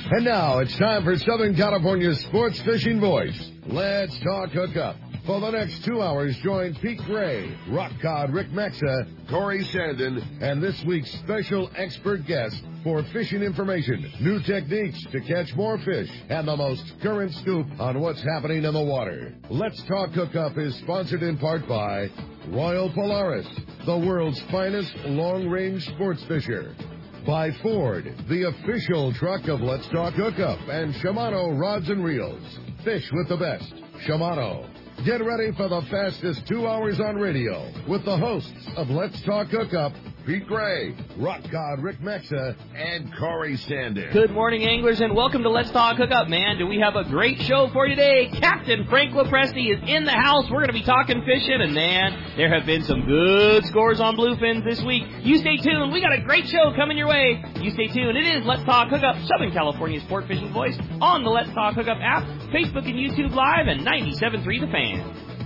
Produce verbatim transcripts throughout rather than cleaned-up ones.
And now it's time for Southern California's sports fishing voice. Let's talk hookup. For the next two hours, join Pete Gray, Rock Cod Rick Maxa, Corey Sandin, and this week's special expert guest for fishing information, new techniques to catch more fish, and the most current scoop on what's happening in the water. Let's Talk Hookup is sponsored in part by Royal Polaris, the world's finest long-range sports fisher. By Ford, the official truck of Let's Talk Hookup, and Shimano Rods and Reels. Fish with the best. Shimano. Get ready for the fastest two hours on radio with the hosts of Let's Talk Hookup, Pete Gray, Rock God Rick Mexa, and Corey Sandin. Good morning, anglers, and welcome to Let's Talk Hookup, man. Do we have a great show for you today? Captain Frank LaPresti is in the house. We're going to be talking fishing, and man, there have been some good scores on bluefins this week. You stay tuned. We got a great show coming your way. You stay tuned. It is Let's Talk Hookup, Southern California's sport fishing voice, on the Let's Talk Hookup app, Facebook and YouTube Live, and ninety-seven point three The Fan.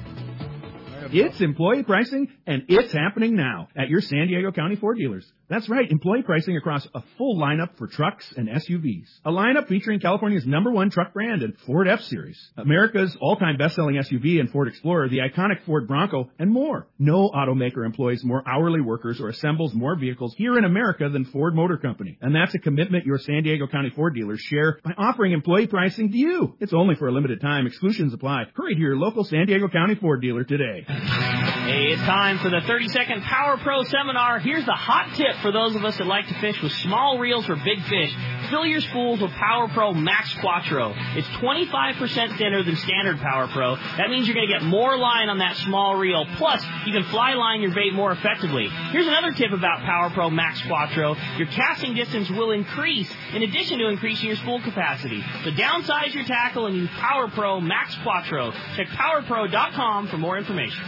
It's employee pricing, and it's happening now at your San Diego County Ford dealers. That's right, employee pricing across a full lineup for trucks and S U Vs. A lineup featuring California's number one truck brand and Ford F-Series, America's all-time best-selling S U V and Ford Explorer, the iconic Ford Bronco, and more. No automaker employs more hourly workers or assembles more vehicles here in America than Ford Motor Company. And that's a commitment your San Diego County Ford dealers share by offering employee pricing to you. It's only for a limited time. Exclusions apply. Hurry to your local San Diego County Ford dealer today. Hey, it's time for the thirty-second Power Pro Seminar. Here's the hot tip for those of us that like to fish with small reels for big fish. Fill your spools with Power Pro Max Quattro. It's twenty-five percent thinner than standard Power Pro. That means you're going to get more line on that small reel. Plus, you can fly line your bait more effectively. Here's another tip about Power Pro Max Quattro. Your casting distance will increase in addition to increasing your spool capacity. So downsize your tackle and use Power Pro Max Quattro. Check power pro dot com for more information.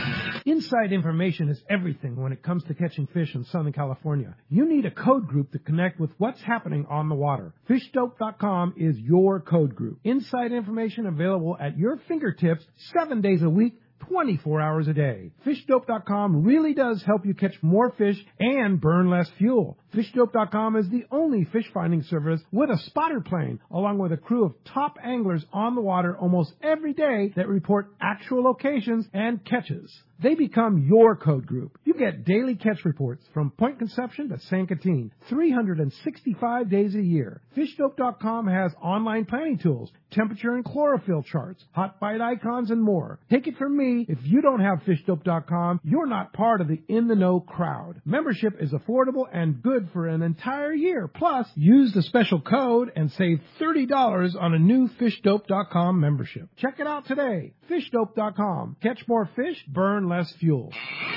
Inside information is everything when it comes to catching fish in Southern California. You need a code group to connect with what's happening on the water. fish dope dot com is your code group. Inside information available at your fingertips seven days a week, twenty-four hours a day. fish dope dot com really does help you catch more fish and burn less fuel. fish dope dot com is the only fish finding service with a spotter plane, along with a crew of top anglers on the water almost every day that report actual locations and catches. They become your code group. You get daily catch reports from Point Conception to San Quintin, three hundred sixty-five days a year. fish dope dot com has online planning tools, temperature and chlorophyll charts, hot bite icons, and more. Take it from me, if you don't have fish dope dot com, you're not part of the in-the-know crowd. Membership is affordable and good for an entire year. Plus, use the special code and save thirty dollars on a new fish dope dot com membership. Check it out today. fish dope dot com. Catch more fish, burn less fuel.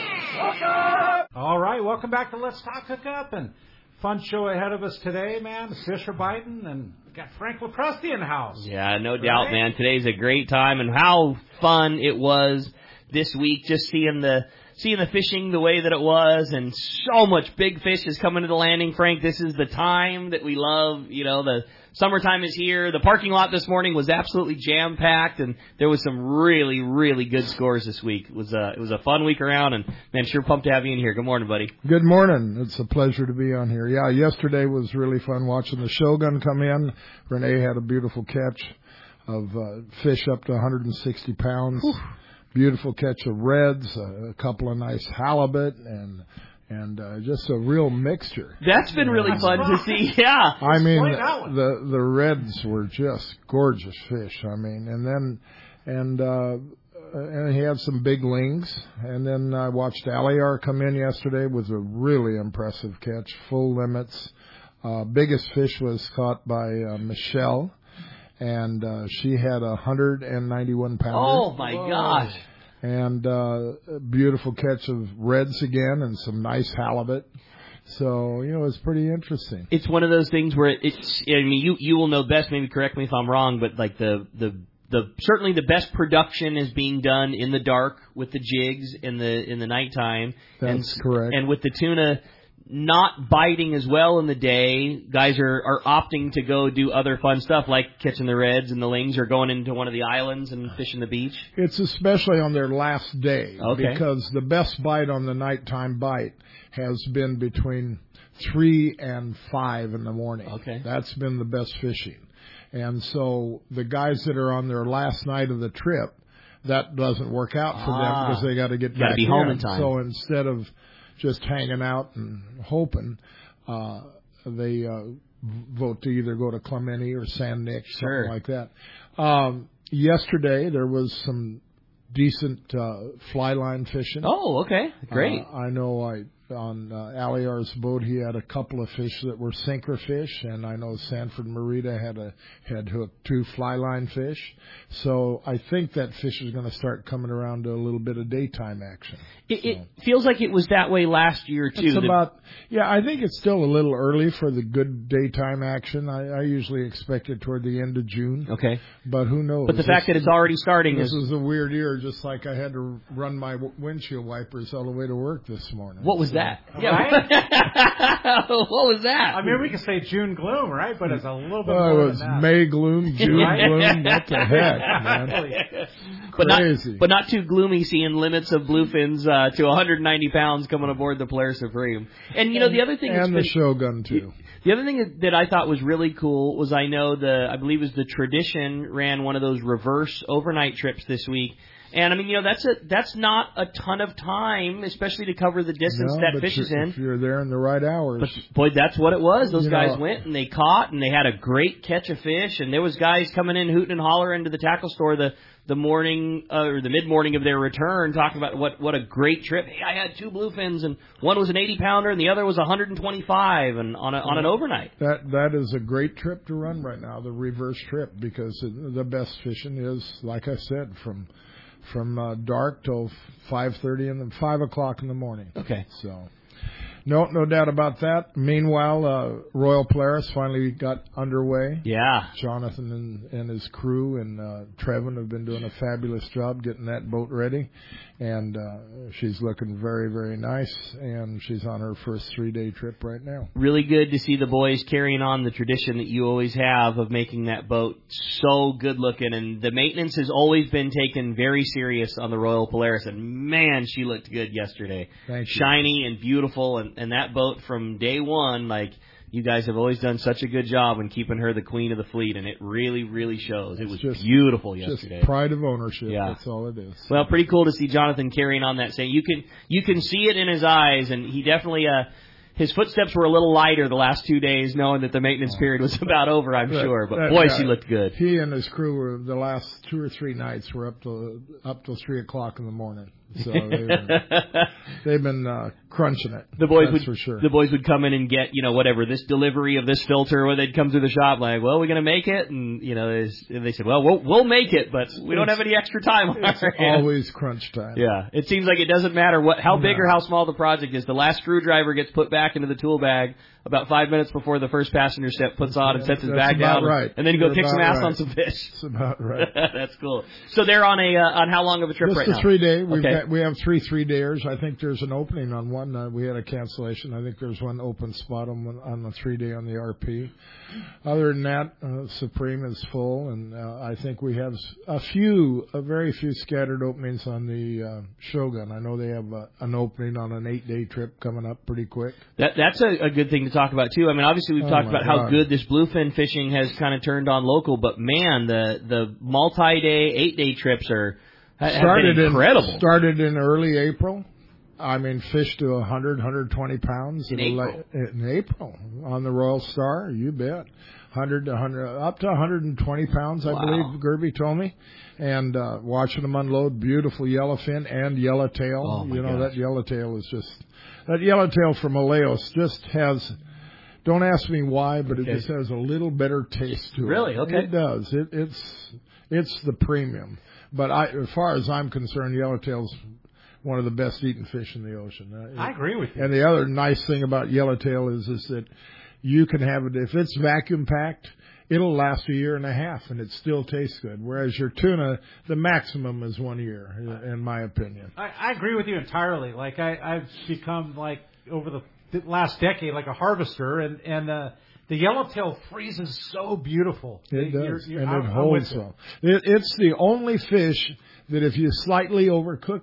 All right, welcome back to Let's Talk Hookup, and fun show ahead of us today, man. The fish are biting, and we got Frank LaPresti in the house. Yeah, no doubt, right? Man. Today's a great time, and how fun it was this week just seeing the seeing the fishing the way that it was, and so much big fish is coming to the landing, Frank. This is the time that we love. You know, the summertime is here. The parking lot this morning was absolutely jam-packed, and there was some really, really good scores this week. It was a, it was a fun week around, and, man, sure pumped to have you in here. Good morning, buddy. Good morning. It's a pleasure to be on here. Yeah, yesterday was really fun watching the Shogun come in. Renee had a beautiful catch of uh, fish up to one hundred sixty pounds. Whew. Beautiful catch of reds, uh, a couple of nice halibut, and and uh, just a real mixture. That's been really and, fun to see, yeah. I mean, the the reds were just gorgeous fish. I mean, and then and uh, and he had some big lings. And then I watched Aliar come in yesterday with a really impressive catch, full limits. Uh, biggest fish was caught by uh, Michelle. And uh, she had a one hundred ninety-one pounder. Oh, my Whoa. gosh. And uh, a beautiful catch of reds again and some nice halibut. So, you know, it's pretty interesting. It's one of those things where it's, I mean, you, you will know best, maybe correct me if I'm wrong, but like the, the, the, certainly the best production is being done in the dark with the jigs in the, in the nighttime. That's and, correct. And with the tuna not biting as well in the day, guys are, are opting to go do other fun stuff like catching the reds and the lings, or going into one of the islands and fishing the beach. It's especially on their last day, okay. because the best bite on the nighttime bite has been between three and five in the morning. Okay. That's been the best fishing. And so the guys that are on their last night of the trip, that doesn't work out for ah, them because they got to get back back be in. home in time. So instead of just hanging out and hoping, uh, they uh, vote to either go to Clemente or San Nick, sure. something like that. Um, yesterday there was some decent uh, fly line fishing. Oh, okay, great. Uh, I know I on uh, Aliar's boat he had a couple of fish that were sinker fish, and I know Sanford Marita had a had hooked two fly line fish. So I think that fish is going to start coming around to a little bit of daytime action. It, so. it feels like it was that way last year too. It's the, about yeah. I think it's still a little early for the good daytime action. I, I usually expect it toward the end of June. Okay, but who knows? But the this, fact that it's already starting this is is a weird year. Just like I had to run my w- windshield wipers all the way to work this morning. What was so. that? Yeah, right? What was that? I mean, we could say June gloom, right? But it's a little bit well, more it was than that. May gloom, June Right? gloom. What the heck, man? But not, Crazy. but not too gloomy seeing limits of bluefins uh, to one hundred ninety pounds coming aboard the Polaris Supreme. And, you know, the other thing that's and the been, Shogun, too. The other thing that I thought was really cool was I know the, I believe it was the Tradition ran one of those reverse overnight trips this week. And, I mean, you know, that's a that's not a ton of time, especially to cover the distance no, that but fish is you- in. If you're there in the right hours. But, boy, that's what it was. Those You guys know, went and they caught and they had a great catch of fish. And there was guys coming in hooting and hollering to the tackle store the the morning uh, or the mid morning of their return, talking about what what a great trip. Hey, I had two bluefins and one was an eighty pounder and the other was one hundred twenty-five and on a, on an overnight. That that is a great trip to run right now, the reverse trip, because the best fishing is, like I said, from from uh, dark till five thirty and then five o'clock in the morning. Okay. So, no, no doubt about that. Meanwhile, uh, Royal Polaris finally got underway. Yeah. Jonathan and, and his crew and uh, Trevin have been doing a fabulous job getting that boat ready, and uh, she's looking very, very nice. And she's on her first three-day trip right now. Really good to see the boys carrying on the tradition that you always have of making that boat so good looking. And the maintenance has always been taken very serious on the Royal Polaris. And man, she looked good yesterday. Thank you. Shiny and beautiful. And, and that boat from day one, like, you guys have always done such a good job in keeping her the queen of the fleet, and it really, really shows. It was just, beautiful yesterday. Just pride of ownership. Yeah. That's all it is. Well, pretty cool to see Jonathan carrying on that saying. You can you can see it in his eyes, and he definitely uh his footsteps were a little lighter the last two days, knowing that the maintenance period was about over, I'm That- sure. But that boy, guy, she looked good. He and his crew were the last two or three nights were up till up till three o'clock in the morning. So they've been, they've been uh, crunching it. The boys that's would for sure. the boys would come in and get, you know, whatever, this delivery of this filter, or they'd come through the shop like, well, we're going to make it, and you know, they, they said, well, well, we'll make it, but we don't have any extra time on It's our hands. always crunch time. Yeah, it seems like it doesn't matter what how big No. or how small the project is. The last screwdriver gets put back into the tool bag about five minutes before the first passenger step puts on and sets his That's bag about down, right. and then you go You're kick some about ass right. on some fish. That's about right. That's cool. So they're on a uh, on how long of a trip Just right a now? three day. We've Okay. got, we have three three dayers. I think there's an opening on one. Uh, we had a cancellation. I think there's one open spot on one, on the three day on the R P. Other than that, uh, Supreme is full, and uh, I think we have a few, a very few scattered openings on the uh, Shogun. I know they have uh, an opening on an eight day trip coming up pretty quick. That that's a, a good thing to talk about too. I mean, obviously we've Oh, talked my about how God. good this bluefin fishing has kind of turned on local, but man, the the multi day, eight day trips are ha- have Started been incredible. In, started in early April. I mean, fish to one hundred, one hundred twenty pounds In It'll April. la- in April on the Royal Star. You bet. one hundred to one hundred, up to one hundred twenty pounds, I Wow. believe Gerby told me. And uh, watching them unload, beautiful yellowfin and yellowtail. Oh, my you know, gosh. that yellowtail is just, that yellowtail from Aleos just has, don't ask me why, but Okay. it just has a little better taste to it. Really? Okay. It does. It, it's, it's the premium. But I, as far as I'm concerned, yellowtail's one of the best eaten fish in the ocean. Uh, I agree with you. And the other nice thing about yellowtail is is that you can have it, if it's vacuum packed, it'll last a year and a half and it still tastes good. Whereas your tuna, the maximum is one year, in my opinion. I, I agree with you entirely. Like I, I've become like over the th- last decade like a harvester, and and uh, the yellowtail freezes so beautiful. It You're- does, you're- and I'm- it I'm holds with you. well. It, it's the only fish that if you slightly overcook it,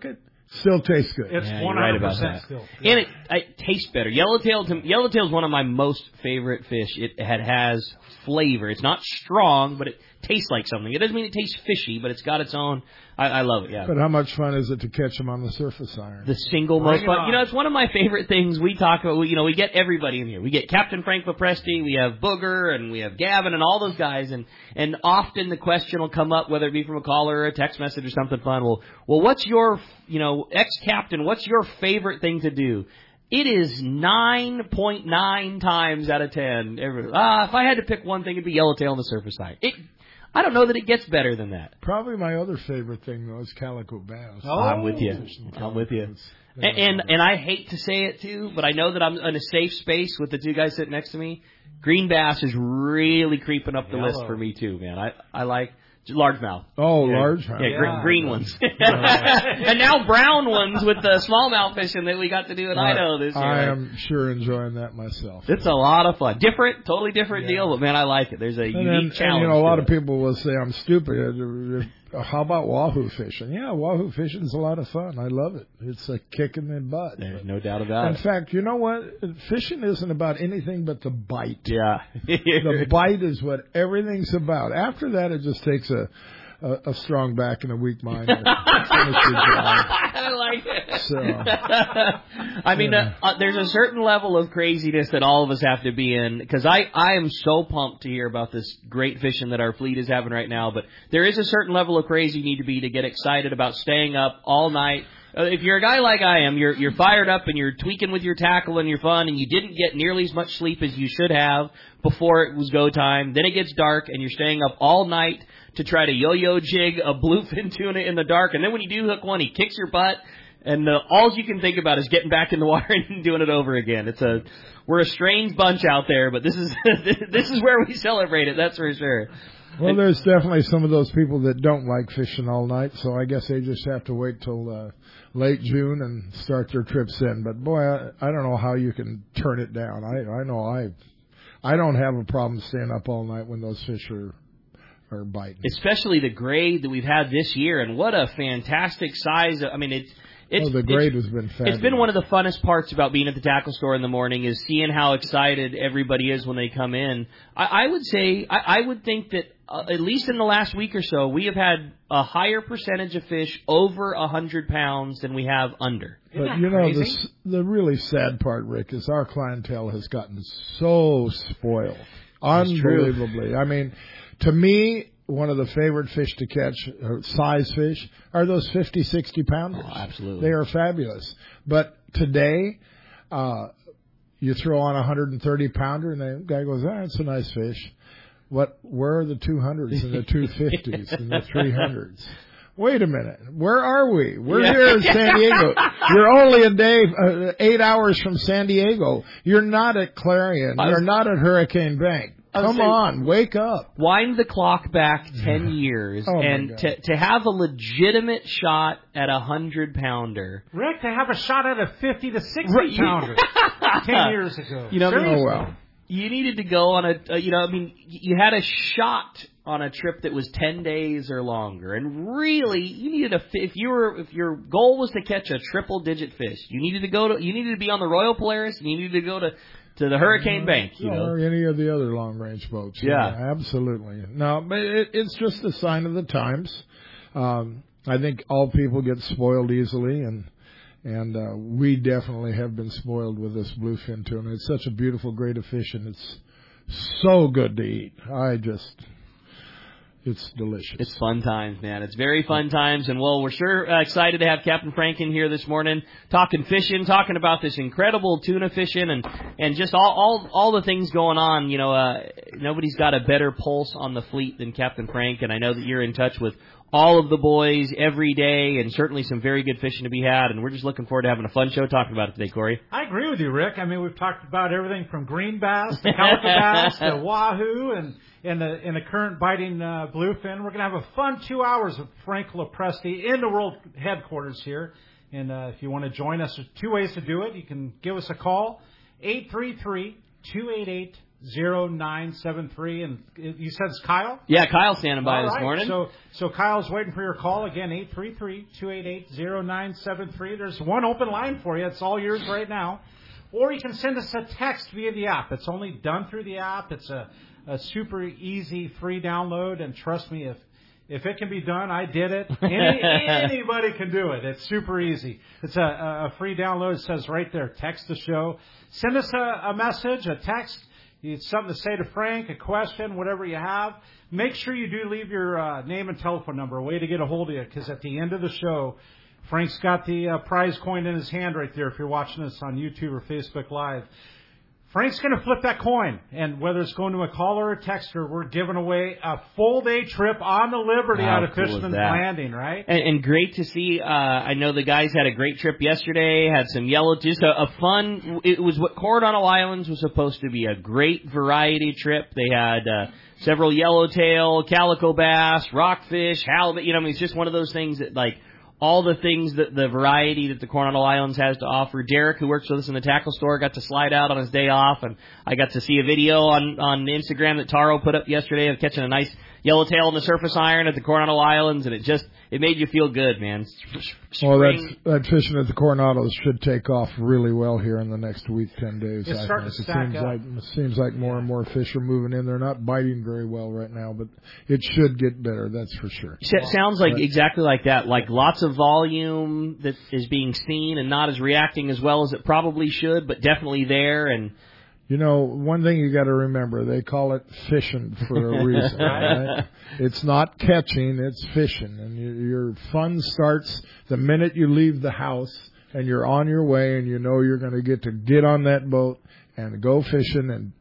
Still tastes good. It's Yeah, one you're right hundred about percent that. still. And it, it tastes better. Yellowtail, to, yellowtail is one of my most favorite fish. It had, has flavor. It's not strong, but it tastes like something. It doesn't mean it tastes fishy, but it's got its own. I, I love it. Yeah. But how much fun is it to catch them on the surface iron? The single Bring most it fun. on. You know, it's one of my favorite things we talk about. We, you know, we get everybody in here. We get Captain Frank Lopresti, we have Booger, and we have Gavin, and all those guys. And and often the question will come up, whether it be from a caller or a text message or something fun. Well, well, what's your, you know, ex-captain? What's your favorite thing to do? It is nine point nine times out of ten. Every, ah, if I had to pick one thing, it'd be yellowtail on the surface side. It. I don't know that it gets better than that. Probably my other favorite thing, though, is calico bass. Oh, I'm with you. I'm with you. And, and and I hate to say it, too, but I know that I'm in a safe space with the two guys sitting next to me. Green bass is really creeping up the Yellow. list for me, too, man. I, I like largemouth. Oh, yeah. largemouth. Yeah, Yeah. green, green ones. And now brown ones with the smallmouth fishing that we got to do in Idaho this year. I am sure enjoying that myself. It's a lot of fun. Different, totally different Yeah. deal, but, man, I like it. There's a And unique then, challenge. and, you know, a lot to of it. people will say I'm stupid. Uh, How about wahoo fishing? Yeah, wahoo fishing is a lot of fun. I love it. It's a kick in the butt. There's no doubt about In it. fact, you know what? Fishing isn't about anything but the bite. Yeah. The bite is what everything's about. After that, it just takes a a, a strong back and a weak mind. to finish your job. I like it. So, I mean, yeah. uh, uh, there's a certain level of craziness that all of us have to be in, because I, I am so pumped to hear about this great fishing that our fleet is having right now, but there is a certain level of crazy you need to be to get excited about staying up all night. Uh, if you're a guy like I am, you're you're fired up and you're tweaking with your tackle and you're fun, and you didn't get nearly as much sleep as you should have before it was go time. Then it gets dark and you're staying up all night to try to yo-yo jig a bluefin tuna in the dark, and then when you do hook one, he kicks your butt, and uh, all you can think about is getting back in the water and doing it over again. It's a we're a strange bunch out there, but this is this is where we celebrate it. That's for sure. well, there's definitely some of those people that don't like fishing all night, so I guess they just have to wait till uh, late June and start their trips in. But boy, I, I don't know how you can turn it down. I I know I I don't have a problem staying up all night when those fish are are biting. Especially the grade that we've had this year, and what a fantastic size. I mean, it's it's oh, the grade it's, has been fabulous. It's been one of the funnest parts about being at the tackle store in the morning is seeing how excited everybody is when they come in. I, I would say, I, I would think that uh, at least in the last week or so, we have had a higher percentage of fish over one hundred pounds than we have under. Isn't But that you know, the, crazy? s- the really sad part, Rick, is our clientele has gotten so spoiled. That's true. Unbelievably. I mean, to me, one of the favorite fish to catch, uh, size fish, are those fifty, sixty pounders. Oh, absolutely. They are fabulous. But today, uh, you throw on a one hundred thirty pounder and the guy goes, ah, it's a nice fish. What, where are the two hundreds and the two fifties and the three hundreds? Wait a minute. Where are we? We're Yeah. here in San Diego. You're only a day, uh, eight hours from San Diego. You're not at Clarion. I was- You're not at Hurricane Bank. I was Come saying- on, wake up. Wind the clock back ten years, Oh, my and God. to to have a legitimate shot at a hundred pounder. Rick, to have a shot at a fifty to sixty Right, you- pounder ten years ago. You know, I mean, Seriously. Oh, well. You needed to go on a, uh, you know, I mean, y- you had a shot on a trip that was ten days or longer, and really, you needed a. fi- If you were, if your goal was to catch a triple-digit fish, you needed to go to, you needed to be on the Royal Polaris, and you needed to go to, to the Hurricane Bank. You know, Or any of the other long range boats. Yeah. absolutely. No, but it, it's just a sign of the times. Um, I think all people get spoiled easily, and and uh, we definitely have been spoiled with this bluefin tuna. It's such a beautiful grade of fish, and it's so good to eat. I just, it's delicious. it's fun times, man. It's very fun times, and well, we're sure uh, excited to have Captain Frank in here this morning, talking fishing, talking about this incredible tuna fishing, and and just all all all the things going on. You know, uh, nobody's got a better pulse on the fleet than Captain Frank, and I know that you're in touch with all of the boys every day, and certainly some very good fishing to be had, and we're just looking forward to having a fun show talking about it today, Corey. I agree with you, Rick. I mean, we've talked about everything from green bass to calico bass to wahoo and in the in the current biting uh, bluefin. We're going to have a fun two hours with Frank Lopresti in the world headquarters here. And uh, if you want to join us, there's two ways to do it. You can give us a call, eight three three, two eight eight, zero nine seven three. And you said it's Kyle? Yeah, Kyle's standing by All this right. morning. So, so Kyle's waiting for your call. Again, eight three three, two eight eight, zero nine seven three. There's one open line for you. It's all yours right now. Or you can send us a text via the app. It's only done through the app. It's a, a super easy free download. And trust me, if If it can be done, I did it. Any, anybody can do it. It's super easy. It's a, a free download. It says right there, text the show. Send us a, a message, a text. It's something to say to Frank, a question, whatever you have. Make sure you do leave your uh, name and telephone number, a way to get a hold of you, because at the end of the show, Frank's got the uh, prize coin in his hand right there if you're watching us on YouTube or Facebook Live. Frank's going to flip that coin, and whether it's going to a caller or a texter, we're giving away a full-day trip on the Liberty How out of cool is Fisherman's that? Landing, right? And, and great to see. Uh, I know the guys had a great trip yesterday, had some yellow, just a, a fun, it was what Coronado Islands was supposed to be, a great variety trip. They had uh, several yellowtail, calico bass, rockfish, halibut, you know, I mean, it's just one of those things that, like, all the things that the variety that the Coronado Islands has to offer. Derek, who works with us in the tackle store, got to slide out on his day off, and I got to see a video on on Instagram that Taro put up yesterday of catching a nice yellowtail in the surface iron at the Coronado Islands, and it just it made you feel good, man. Well, that's, that fishing at the Coronados should take off really well here in the next week, ten days. It's I starting think. to It stack seems up. like it seems like more and more fish are moving in. They're not biting very well right now, but it should get better. That's for sure. S- sounds like But- exactly like that. Like lots of volume that is being seen and not as reacting as well as it probably should, but definitely there. And You know, one thing you got to remember, they call it fishing for a reason, right? It's not catching, it's fishing. And your, your fun starts the minute you leave the house and you're on your way and you know you're going to get to get on that boat and go fishing and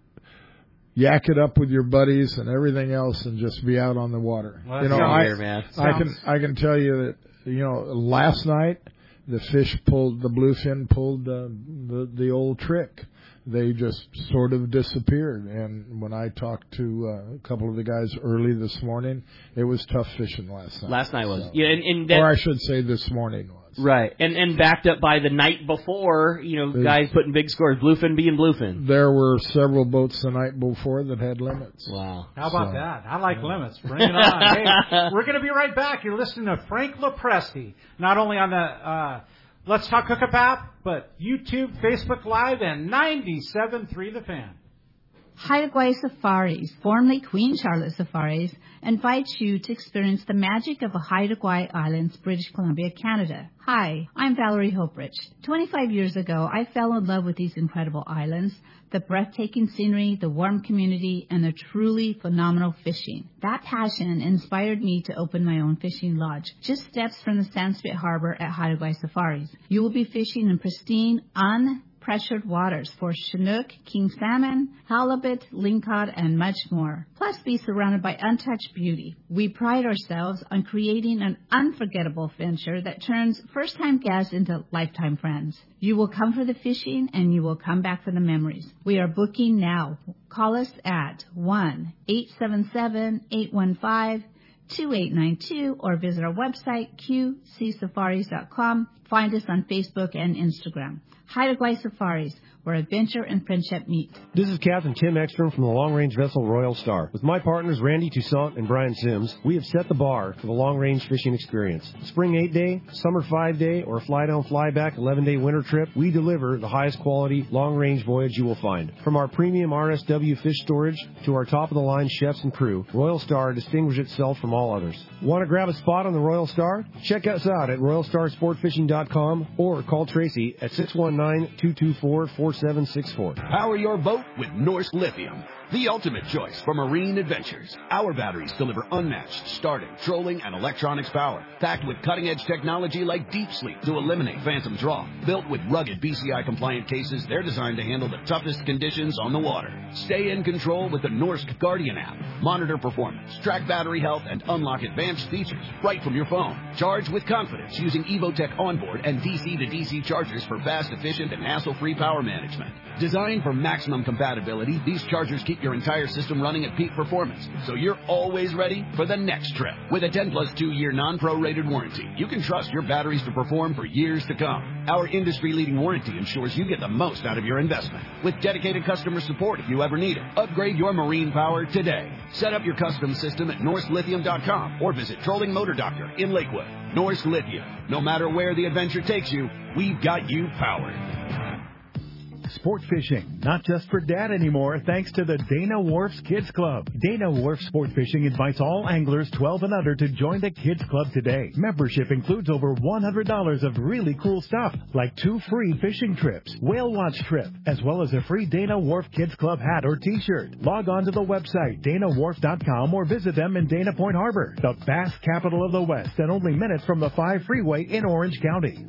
yak it up with your buddies and everything else and just be out on the water. Well, you know, sounds I, weird, man. I can I can tell you that, you know, last night the fish pulled, the bluefin pulled the, the, the old trick. They just sort of disappeared. And when I talked to uh, a couple of the guys early this morning, it was tough fishing last night. last night was. So- Yeah, and, and that, or I should say this morning was. right. And and backed up by the night before, you know, There's- guys putting big scores. Bluefin being bluefin. There were several boats the night before that had limits. Wow. How about So- that? I like limits. Bring it on. Hey, we're going to be right back. You're listening to Frank Lopresti, not only on the uh, Let's Talk Hookup app, but YouTube, Facebook Live, and ninety-seven point three The Fan. Haida Gwaii Safaris, formerly Queen Charlotte Safaris, invites you to experience the magic of the Haida Gwaii Islands, British Columbia, Canada. Hi, I'm Valerie Hoprich. twenty-five years ago, I fell in love with these incredible islands, the breathtaking scenery, the warm community, and the truly phenomenal fishing. That passion inspired me to open my own fishing lodge, just steps from the Sandspit Harbor at Haida Gwaii Safaris. You will be fishing in pristine, un pressured waters for Chinook, king salmon, halibut, lingcod, and much more. Plus be surrounded by untouched beauty. We pride ourselves on creating an unforgettable adventure that turns first-time guests into lifetime friends. You will come for the fishing and you will come back for the memories. We are booking now. Call us at one eight seven seven, eight one five, two eight nine two or visit our website q c safaris dot com. Find us on Facebook and Instagram. Haida Gwaii Safaris, where adventure and friendship meet. This is Captain Tim Ekstrom from the long-range vessel Royal Star. With my partners Randy Toussaint and Brian Sims, we have set the bar for the long-range fishing experience. Spring eight-day, summer five-day, or fly-down, fly-back eleven-day winter trip, we deliver the highest quality long-range voyage you will find. From our premium R S W fish storage to our top-of-the-line chefs and crew, Royal Star distinguishes itself from all others. Want to grab a spot on the Royal Star? Check us out at royal star sport fishing dot com or call Tracy at six one nine, two two four, four seven six four. Power your boat with Norsk Lithium, the ultimate choice for marine adventures. Our batteries deliver unmatched starting, trolling, and electronics power, packed with cutting-edge technology like Deep Sleep to eliminate phantom draw. Built with rugged B C I-compliant cases, they're designed to handle the toughest conditions on the water. Stay in control with the Norsk Guardian app. Monitor performance, track battery health, and unlock advanced features right from your phone. Charge with confidence using Evotech onboard and D C to D C chargers for fast, efficient, and hassle-free power management. Designed for maximum compatibility, these chargers keep keep your entire system running at peak performance, so you're always ready for the next trip. With a ten plus two year non-prorated warranty, you can trust your batteries to perform for years to come. Our industry-leading warranty ensures you get the most out of your investment. With dedicated customer support if you ever need it. Upgrade your marine power today. Set up your custom system at Norse Lithium dot com or visit Trolling Motor Doctor in Lakewood. Norse Lithium. No matter where the adventure takes you, we've got you powered. Sport fishing, not just for dad anymore, thanks to the Dana Wharf's Kids Club. Dana Wharf Sport Fishing invites all anglers twelve and under to join the Kids Club today. Membership includes over one hundred dollars of really cool stuff, like two free fishing trips, whale watch trip, as well as a free Dana Wharf Kids Club hat or t-shirt. Log on to the website, Dana Wharf dot com, or visit them in Dana Point Harbor, the bass capital of the West, and only minutes from the five freeway in Orange County.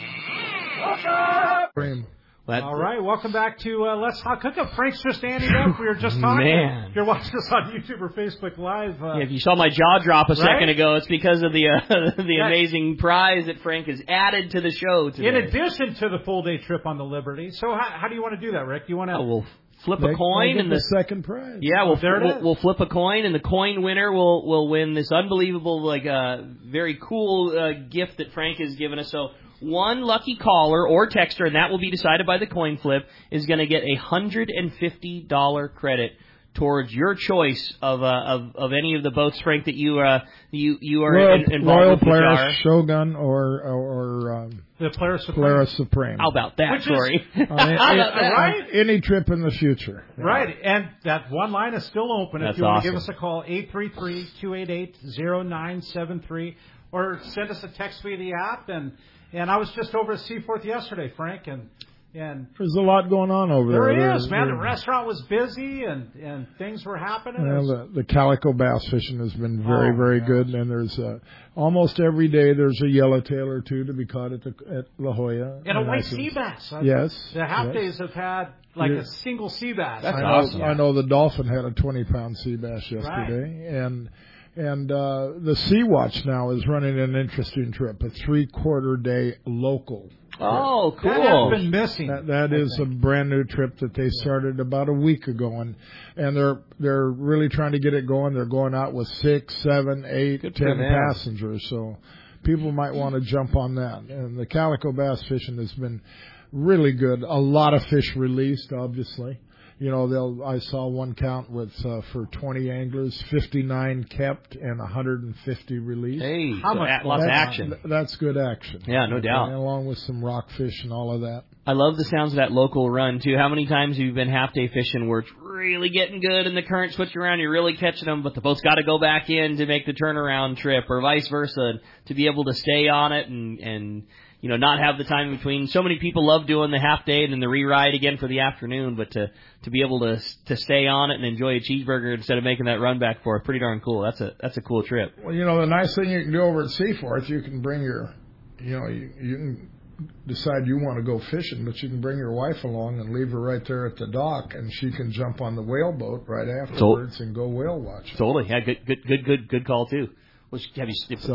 That's All right, welcome back to uh, Let's Talk Hookup. Frank's just standing up. We were just talking. Man. If you're watching us on YouTube or Facebook Live. Uh, yeah, if you saw my jaw drop a right? second ago, it's because of the uh, the yeah. amazing prize that Frank has added to the show today. In addition to the full day trip on the Liberty. So how, how do you want to do that, Rick? Do you want to? Oh, we'll flip Make, a coin and the, the second prize. Yeah, we'll, there we'll, we'll flip a coin and the coin winner will will win this unbelievable, like uh, very cool uh, gift that Frank has given us. So. One lucky caller or texter, and that will be decided by the coin flip, is going to get a one hundred fifty dollars credit towards your choice of uh, of of any of the boats, Frank, that you uh, you you are Royal, in, involved Royal with. Polaris, Shogun, or or um, the Polaris Supreme. Polaris Supreme. How about that, Which Corey? Is, uh, any, right? Any trip in the future. Yeah. Right, and that one line is still open. That's if you want awesome. to give us a call, eight three three, two eight eight, zero nine seven three, or send us a text via the app. And And I was just over at Seaforth yesterday, Frank, and and there's a lot going on over there. There is, there, man. there, the restaurant was busy, and, and things were happening. Well, the, the calico bass fishing has been very, oh, very gosh. good, and there's uh, almost every day there's a yellowtail or two to be caught at the at La Jolla. And a white think, sea bass. Yes. The half yes. days have had like yeah. a single sea bass. That's I awesome. Know, I know the dolphin had a twenty pound sea bass yesterday, right. and. And uh, the Sea Watch now is running an interesting trip, a three-quarter day local. Oh, cool. That has been missing. That, that is a brand new trip that they started about a week ago, and and they're they're really trying to get it going. They're going out with six, seven, eight, Good ten passengers, so people might want to jump on that. And the calico bass fishing has been really good. A lot of fish released, obviously. You know, they'll. I saw one count with uh, for twenty anglers, fifty-nine kept and one hundred fifty released. Hey, How so much a- lots of that's, action. That's good action. Yeah, no doubt. And along with some rockfish and all of that. I love the sounds of that local run, too. How many times have you been half-day fishing where it's really getting good and the current switching around, you're really catching them, but the boat's got to go back in to make the turnaround trip, or vice versa, to be able to stay on it and, and you know, not have the time in between. So many people love doing the half-day and then the re-ride again for the afternoon, but to to be able to to stay on it and enjoy a cheeseburger instead of making that run back for it, pretty darn cool. That's a that's a cool trip. Well, you know, the nice thing you can do over at Seaforth, you can bring your, you know, you, you can decide you want to go fishing, but you can bring your wife along and leave her right there at the dock, and she can jump on the whale boat right afterwards so, and go whale watching. Totally, yeah, good, good, good, good, good call too. Well, have you? So,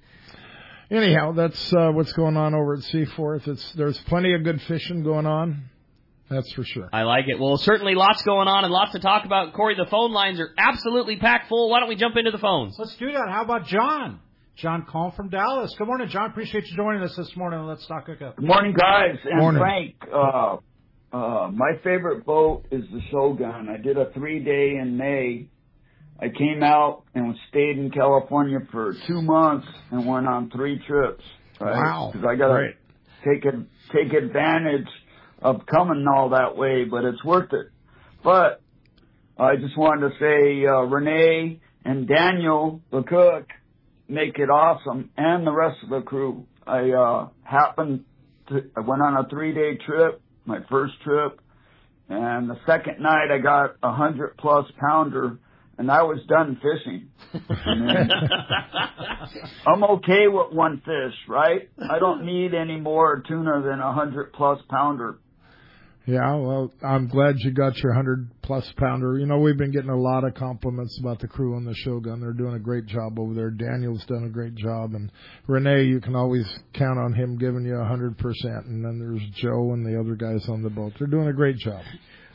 anyhow, that's uh, what's going on over at Seaforth. It's there's plenty of good fishing going on. That's for sure. I like it. Well, certainly lots going on and lots to talk about. Corey, the phone lines are absolutely packed full. Why don't we jump into the phones? Let's do that. How about John? John Call from Dallas. Good morning, John. Appreciate you joining us this morning. Let's talk hookup. Good morning, guys. And morning. Frank, uh, uh, my favorite boat is the Shogun. I did a three-day in May. I came out and stayed in California for two months and went on three trips. Right? Wow. Because I got to take a, take advantage of coming all that way, but it's worth it. But I just wanted to say uh, Renee and Daniel, the cook, make it awesome, and the rest of the crew. I uh, happened to, I went on a three-day trip, my first trip, and the second night I got a hundred-plus pounder, and I was done fishing. I mean, I'm okay with one fish, right? I don't need any more tuna than a hundred-plus pounder. Yeah, well, I'm glad you got your hundred-plus pounder. You know, we've been getting a lot of compliments about the crew on the Shogun. They're doing a great job over there. Daniel's done a great job. And Renee, you can always count on him giving you a hundred percent. And then there's Joe and the other guys on the boat. They're doing a great job.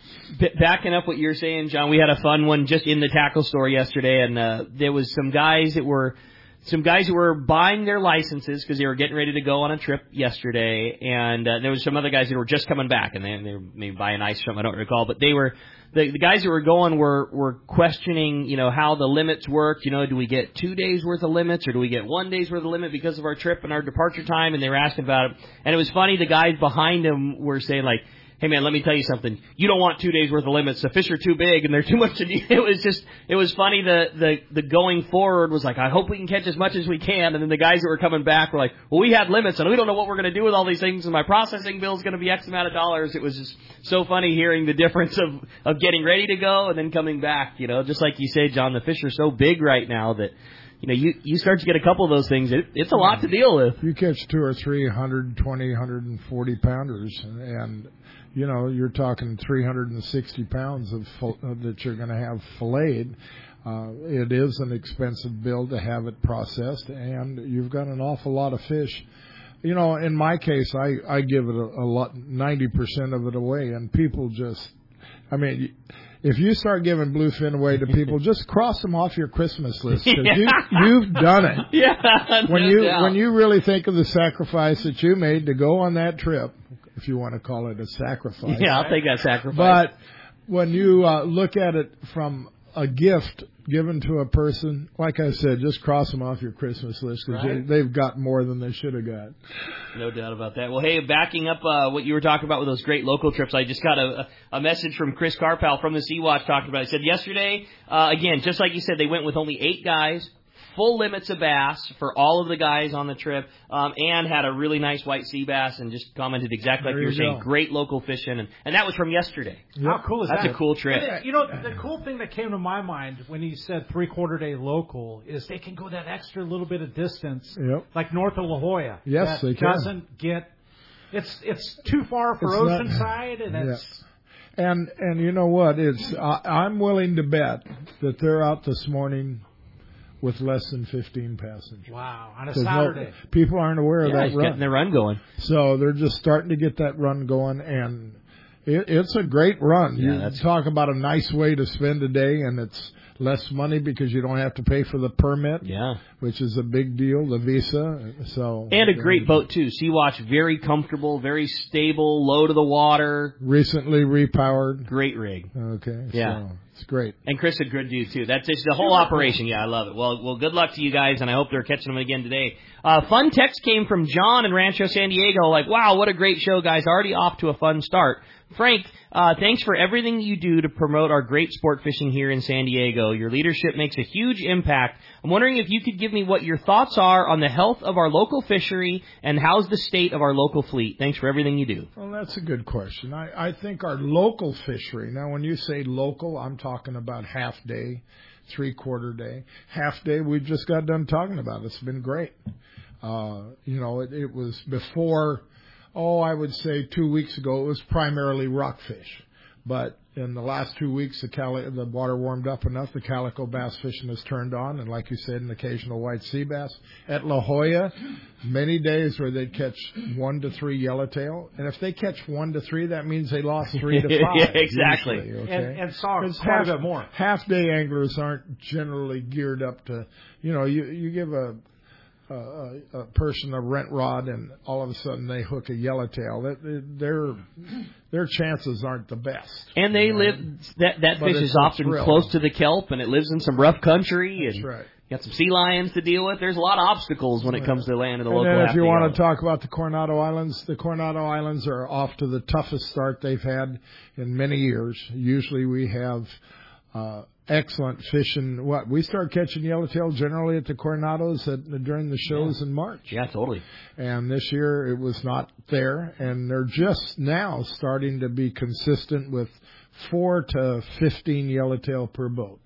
B- backing up what you're saying, John, we had a fun one just in the tackle store yesterday, and uh, there was some guys that were some guys who were buying their licenses because they were getting ready to go on a trip yesterday, and uh, there was some other guys that were just coming back, and they, they were maybe buying ice or something, I don't recall, but they were the, the guys that were going were were questioning, you know, how the limits worked. You know, do we get two days worth of limits or do we get one day's worth of limit because of our trip and our departure time? And they were asking about it, and it was funny. The guys behind them were saying like, hey man, let me tell you something. You don't want two days worth of limits. The fish are too big and they're too much to do. It was just, it was funny. The, the, the going forward was like, I hope we can catch as much as we can. And then the guys that were coming back were like, well, we had limits and we don't know what we're going to do with all these things. And my processing bill is going to be X amount of dollars. It was just so funny hearing the difference of, of getting ready to go and then coming back. You know, just like you say, John, the fish are so big right now that, you know, you, you start to get a couple of those things. It, it's a lot to deal with. You catch two or three one hundred twenty, one hundred forty pounders and, you know, you're talking three hundred sixty pounds of uh, that you're going to have filleted. Uh, it is an expensive bill to have it processed, and you've got an awful lot of fish. You know, in my case, I, I give it a, a lot, ninety percent of it away, and people just, I mean, if you start giving bluefin away to people, just cross them off your Christmas list, because yeah. you, you've done it. Yeah, when no you doubt. when you really think of the sacrifice that you made to go on that trip, if you want to call it a sacrifice. Yeah, I'll take that sacrifice. But when you uh, look at it from a gift given to a person, like I said, just cross them off your Christmas list because right. they, they've got more than they should have got. No doubt about that. Well, hey, backing up uh, what you were talking about with those great local trips, I just got a, a message from Chris Carpal from the Sea Watch talking about it. He said yesterday, uh, again, just like you said, they went with only eight guys, full limits of bass for all of the guys on the trip, um, and had a really nice white sea bass, and just commented exactly like There you were you saying, go. great local fishing, and, and that was from yesterday. How cool is That's that? a cool trip. And, you know, the cool thing that came to my mind when you said three-quarter day local is they can go that extra little bit of distance, Yep. like north of La Jolla. Yes, that they can. doesn't get, it's it's too far for It's not- Oceanside, and Yeah. it's... And and you know what? It's I, I'm willing to bet that they're out this morning with less than fifteen passengers. Wow, on a 'Cause Saturday. No, people aren't aware Yeah, of he's that run. getting their run going. So they're just starting to get that run going, and it, it's a great run. Yeah, you that's- talk about a nice way to spend a day, and it's less money because you don't have to pay for the permit, Yeah. which is a big deal, the visa. So And a great boat, too. Sea Watch, very comfortable, very stable, low to the water. Recently repowered. Great rig. Okay. Yeah. So it's great. And Chris a good dude, too. That's just the whole operation. Yeah, I love it. Well, well, good luck to you guys, and I hope they're catching them again today. Uh, fun text came from John in Rancho San Diego, like, wow, what a great show, guys. Already off to a fun start. Frank, uh, thanks for everything you do to promote our great sport fishing here in San Diego. Your leadership makes a huge impact. I'm wondering if you could give me what your thoughts are on the health of our local fishery and how's the state of our local fleet. Thanks for everything you do. Well, that's a good question. I, I think our local fishery, now when you say local, I'm talking about half day, three quarter day. Half day, we've just got done talking about. It's been great. Uh, you know, it, it was before, oh, I would say two weeks ago, it was primarily rockfish. But in the last two weeks, the cali- the water warmed up enough, the calico bass fishing has turned on, and like you said, an occasional white sea bass. At La Jolla, many days where they'd catch one to three yellowtail, and if they catch one to three, that means they lost three to five. Yeah, exactly. Usually, okay? And, and saw Because quite half, a bit more. half-day anglers aren't generally geared up to, you know, you, you give a a, a person a rent rod and all of a sudden they hook a yellowtail. That their their chances aren't the best. And they you know? live, that, that But fish it's is a often thrill. close to the kelp, and it lives in some rough country. That's and right. You got some sea lions to deal with. There's a lot of obstacles when it comes to land in the And local then if half-day you want yellow. to talk about the Coronado Islands, the Coronado Islands are off to the toughest start they've had in many years. Usually we have uh, excellent fishing. What we start catching yellowtail generally at the Coronados at, during the shows Yeah. in March. Yeah, totally. And this year it was not there, and they're just now starting to be consistent with four to fifteen yellowtail per boat,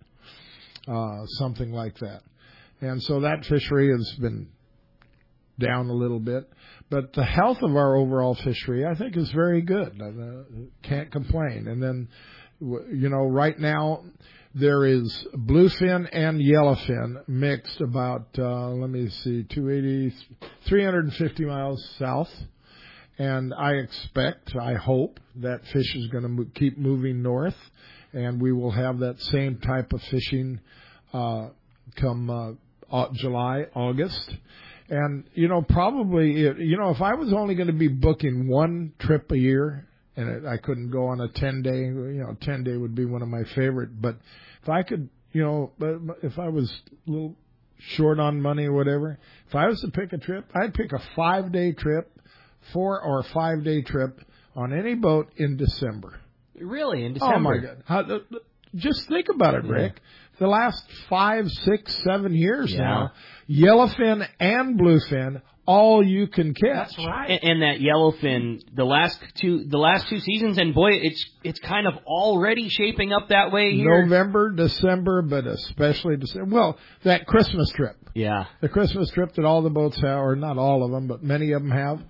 uh, something like that. And so that fishery has been down a little bit. But the health of our overall fishery, I think, is very good. I can't complain. And then, you know, right now there is bluefin and yellowfin mixed about, uh, let me see, two eighty, three hundred fifty miles south. And I expect, I hope, that fish is going to mo- keep moving north, and we will have that same type of fishing uh, come uh, July, August. And, you know, probably, you know, if I was only going to be booking one trip a year, and it, I couldn't go on a ten-day, you know, ten-day would be one of my favorite. But if I could, you know, if I was a little short on money or whatever, if I was to pick a trip, I'd pick a five-day trip, four or five-day trip on any boat in December. Really, in December? Oh, my God. How, just think about it, Rick. Yeah. The last five, six, seven years yeah. now, yellowfin and bluefin, all you can catch. That's right. And, and that yellowfin, the last two, the last two seasons, and boy, it's it's kind of already shaping up that way here. November, December, but especially December. Well, that Christmas trip. Yeah. The Christmas trip that all the boats have, or not all of them, but many of them have.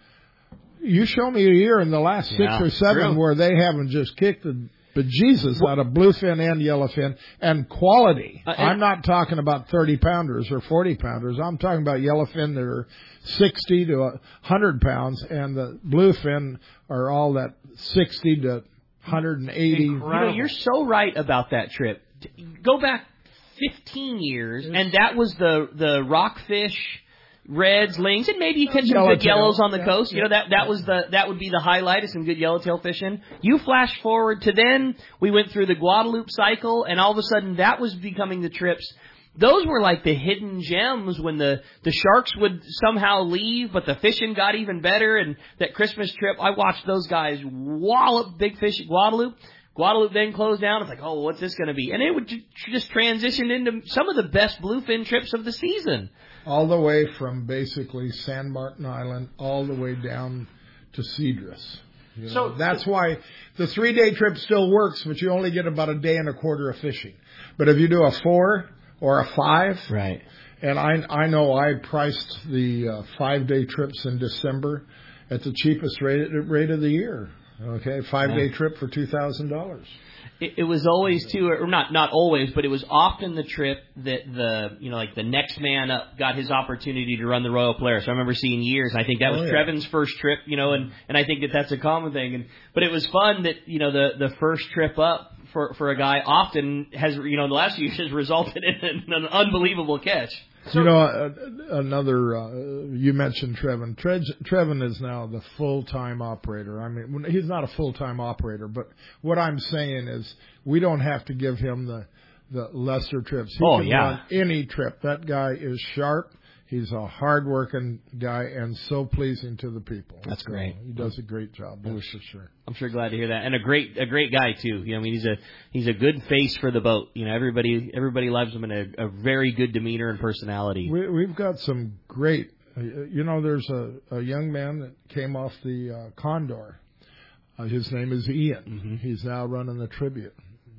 You show me a year in the last six yeah, or seven true. where they haven't just kicked the bejesus out of bluefin and yellowfin and quality. Uh, and I'm not talking about thirty pounders or forty pounders. I'm talking about yellowfin that are sixty to one hundred pounds, and the bluefin are all that sixty to one hundred eighty. You know, you're so right about that trip. Go back fifteen years, yes. and that was the the rockfish, reds, lings, and maybe you catch some good yellows on the yeah, coast. Yeah, you know, that, that was the, that would be the highlight of some good yellowtail fishing. You flash forward to then, we went through the Guadalupe cycle, and all of a sudden that was becoming the trips. Those were like the hidden gems when the, the sharks would somehow leave, but the fishing got even better, and that Christmas trip, I watched those guys wallop big fish at Guadalupe. Guadalupe then closed down. It's like, oh, what's this going to be? And it would just transition into some of the best bluefin trips of the season. All the way from basically San Martin Island all the way down to Cedros. You know, so that's why the three-day trip still works, but you only get about a day and a quarter of fishing. But if you do a four or a five, right? And I I know I priced the uh, five-day trips in December at the cheapest rate rate of the year. Okay, five-day yeah. trip for two thousand dollars. It, it was always too, or not not always, but it was often the trip that the you know like the next man up got his opportunity to run the Royal Polaris. I remember seeing years. I think that was oh, yeah. Trevin's first trip, you know, and and I think that that's a common thing. And but it was fun that you know the the first trip up for for a guy often has you know in the last few years has resulted in an unbelievable catch. So, you know, uh, another, uh, you mentioned Trevin. Tre- Trevin is now the full-time operator. I mean, he's not a full-time operator, but what I'm saying is we don't have to give him the, the lesser trips. He oh, can yeah. run any trip. That guy is sharp. He's a hard-working guy and so pleasing to the people. That's so great. He does a great job, that's for sure. I'm sure glad to hear that, and a great, a great guy too. You know, I mean, he's a he's a good face for the boat. You know, everybody everybody loves him, and a, a very good demeanor and personality. We, we've got some great. Uh, you know, there's a, a young man that came off the uh, Condor. Uh, his name is Ian. Mm-hmm. He's now running the Tribute.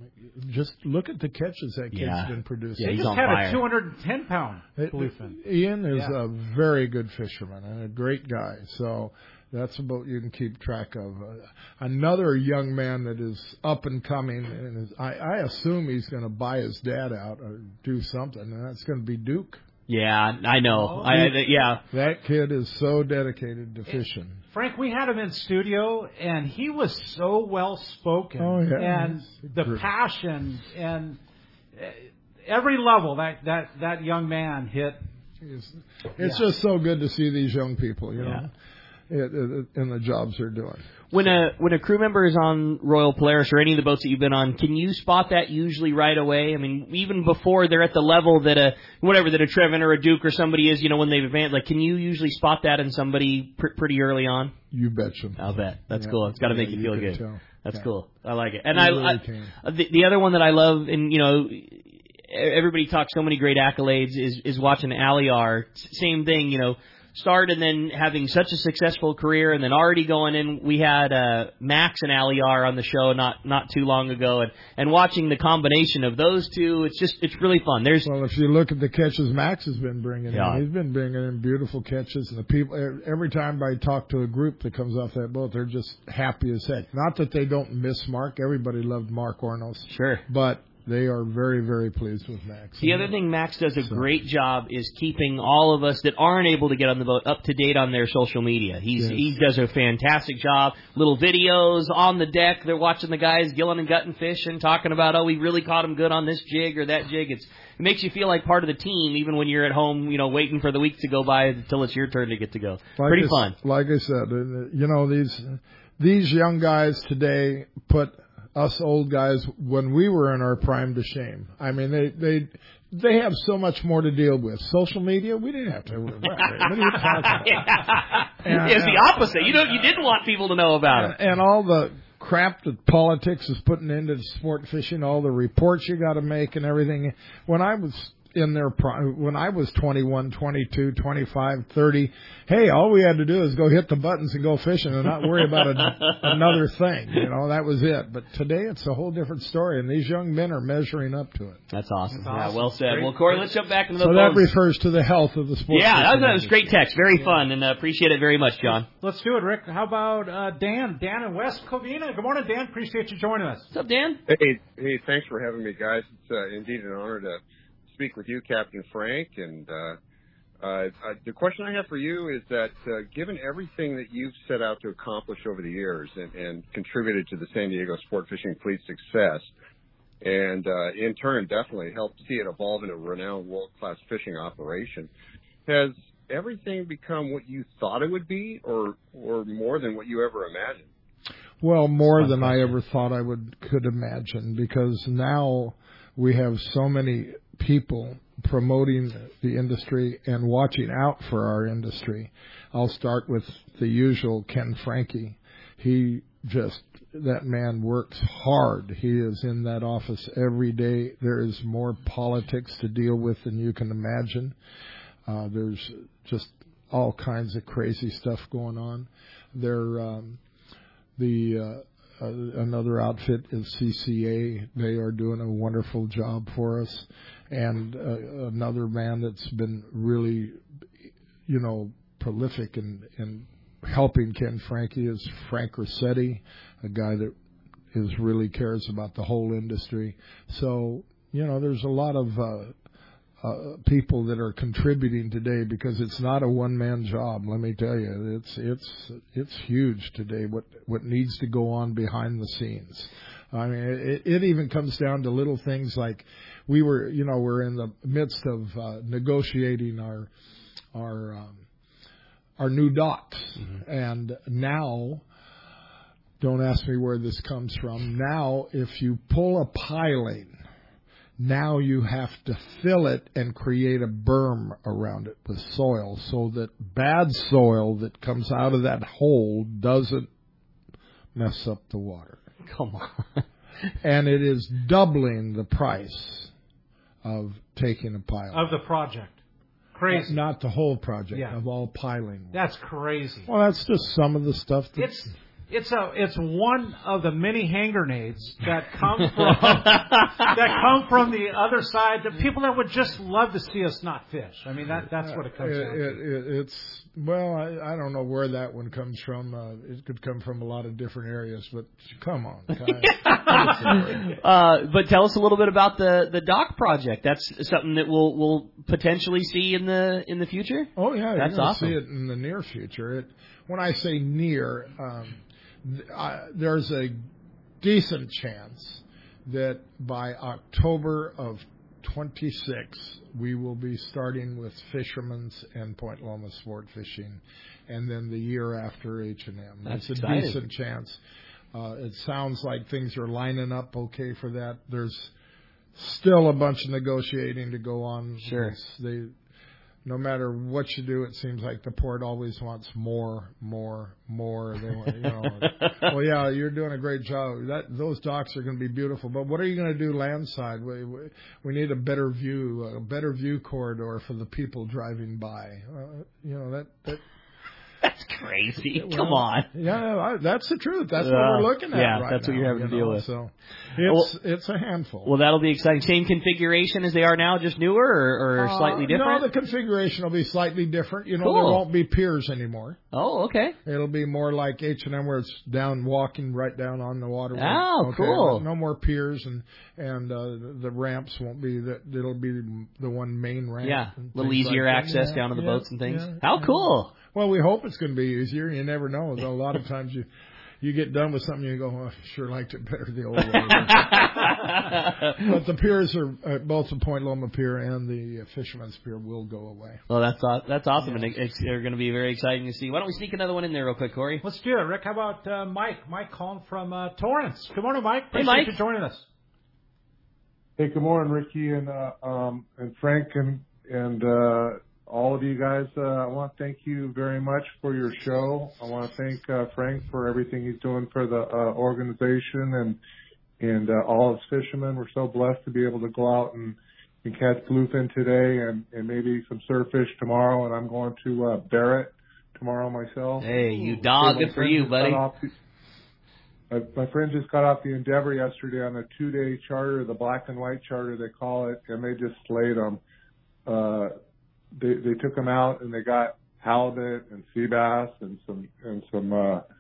Just look at the catches that kid's yeah. been producing. Yeah, he he's just on had fire. a two hundred ten pound bluefin. Ian is yeah. a very good fisherman and a great guy. So that's a boat you can keep track of. Uh, another young man that is up and coming, and is, I, I assume he's going to buy his dad out or do something, and that's going to be Duke. Yeah, I know. Oh, I, I, yeah, that kid is so dedicated to fishing. Frank, we had him in studio, and he was so well spoken, oh, yeah. and the Great. passion and every level that that that young man hit. It's, it's yeah. just so good to see these young people, you know, yeah. it, it, in the jobs they're doing. When a when a crew member is on Royal Polaris or any of the boats that you've been on, can you spot that usually right away? I mean, even before they're at the level that a whatever that a Trevin or a Duke or somebody is, you know, when they've advanced, like, can you usually spot that in somebody pr- pretty early on? You betcha. I'll bet. That's yeah. cool. It's got to yeah, make you feel good. Tell. That's yeah. cool. I like it. And you I, really I the, the other one that I love, and you know, everybody talks so many great accolades, is is watching Aliar. Same thing, you know. Start and then having such a successful career, and then already going in. We had uh, Max and Aliar on the show not not too long ago, and, and watching the combination of those two, it's just it's really fun. There's well, if you look at the catches Max has been bringing yeah. in, he's been bringing in beautiful catches, and the people every time I talk to a group that comes off that boat, they're just happy as heck. Not that they don't miss Mark. Everybody loved Mark Ornos. Sure, but they are very, very pleased with Max. The other thing Max does a so. great job is keeping all of us that aren't able to get on the boat up to date on their social media. He's yes. He does a fantastic job. Little videos on the deck. They're watching the guys gilling and gutting fish and talking about, oh, we really caught him good on this jig or that jig. It's It makes you feel like part of the team, even when you're at home, you know, waiting for the week to go by until it's your turn to get to go. Like Pretty I, fun. Like I said, you know, these these young guys today put us old guys when we were in our prime to shame. I mean, they they they have so much more to deal with. Social media, we didn't have to. What are you talking about? And, it's the opposite. You know, you didn't want people to know about and, it. And all the crap that politics is putting into sport fishing, all the reports you got to make and everything. When I was in their prime, when I was twenty-one, twenty-two, twenty-five, thirty, hey, all we had to do is go hit the buttons and go fishing and not worry about a, another thing. You know, that was it. But today it's a whole different story, and these young men are measuring up to it. That's awesome. That's awesome. Yeah, well said. Great. Well, Corey, let's jump back into the So phones. that refers to the health of the sport. Yeah, that was, that was a great text. Very yeah. fun, and uh, appreciate it very much, John. Let's do it, Rick. How about uh, Dan? Dan in West Covina. Good morning, Dan. Appreciate you joining us. What's up, Dan? Hey, hey, thanks for having me, guys. It's uh, indeed an honor to speak with you, Captain Frank. And uh, uh, the question I have for you is that uh, given everything that you've set out to accomplish over the years and, and contributed to the San Diego sport fishing fleet's success, and uh, in turn definitely helped see it evolve into a renowned world-class fishing operation, has everything become what you thought it would be, or or more than what you ever imagined? Well, more than I ever thought I would could imagine, because now we have so many people promoting the industry and watching out for our industry. I'll start with the usual Ken Franke. He just, that man works hard. He is in that office every day. There is more politics to deal with than you can imagine. Uh, there's just all kinds of crazy stuff going on. There, um, the uh, uh, another outfit is C C A. They are doing a wonderful job for us. And uh, another man that's been really, you know, prolific in, in helping Ken Franke is Frank Rossetti, a guy that is really cares about the whole industry. So, you know, there's a lot of uh, uh, people that are contributing today, because it's not a one-man job. Let me tell you, it's it's it's huge today. What what needs to go on behind the scenes. I mean, it, it even comes down to little things like we were, you know, we're in the midst of uh, negotiating our our um, our new docks, mm-hmm. and now, don't ask me where this comes from. Now, if you pull a piling, now you have to fill it and create a berm around it with soil, so that bad soil that comes out of that hole doesn't mess up the water. Come on. And it is doubling the price of taking a pile. Of the project. Crazy. Not, not the whole project, yeah. of all piling. That's crazy. Well, that's just some of the stuff. That's... It's it's a it's one of the many hand grenades that come from that come from the other side. The people that would just love to see us not fish. I mean, that that's what it comes it, down it, to. It, it's well, I, I don't know where that one comes from. Uh, it could come from a lot of different areas, but come on. uh, but tell us a little bit about the, the dock project. That's something that we'll we'll potentially see in the in the future. Oh yeah, that's you're awesome. See it in the near future. It, when I say near. Um, I, there's a decent chance that by October of twenty-six we will be starting with Fisherman's and Point Loma sport fishing, and then the year after H and M. That's It's a exciting. decent chance. Uh, it sounds like things are lining up okay for that. There's still a bunch of negotiating to go on. Sure. They, no matter what you do, it seems like the port always wants more, more, more. They want, you know. Well, yeah, you're doing a great job. That those docks are going to be beautiful. But what are you going to do landside? We, we, we need a better view, a better view corridor for the people driving by. Uh, you know that that That's crazy. Well, Come on. Yeah, I, that's the truth. That's Uh, what we're looking at yeah, right that's now, what you're having you to deal know, with. So it's well, it's a handful. Well, that'll be exciting. Same configuration as they are now, just newer or, or uh, slightly different? No, the configuration will be slightly different. You know, cool. there won't be piers anymore. Oh, okay. It'll be more like H and M where it's down walking right down on the waterway. Oh, okay, cool. No more piers, and and uh, the ramps won't be that. It'll be the one main ramp. Yeah, a little easier like access yeah, down to the yeah, boats and things. Yeah, How yeah. cool. Well, we hope it's going to be easier. You never know. A lot of times you you get done with something, you go, oh, I sure liked it better the old way. But the piers are uh, both the Point Loma Pier and the uh, Fisherman's Pier will go away. Well, that's aw- that's awesome, Yeah. and it's, they're going to be very exciting to see. Why don't we sneak another one in there real quick, Corey? Let's do it, Rick. How about uh, Mike? Mike calling from uh, Torrance. Good morning, Mike. Hey, Appreciate Mike. you joining us. Hey, good morning, Ricky and uh, um, and Frank and and uh, all of you guys. Uh, I want to thank you very much for your show. I want to thank uh, Frank for everything he's doing for the uh, organization and and uh, all his fishermen. We're so blessed to be able to go out and, and catch bluefin today and, and maybe some surffish tomorrow. And I'm going to uh, Barrett tomorrow myself. Hey, you dog. So my Good for friend you, just buddy. got off the- My, my friend just got off the Endeavor yesterday on a two-day charter, the black and white charter they call it, and they just slayed them. Uh, they they took them out and they got halibut and sea bass and some and some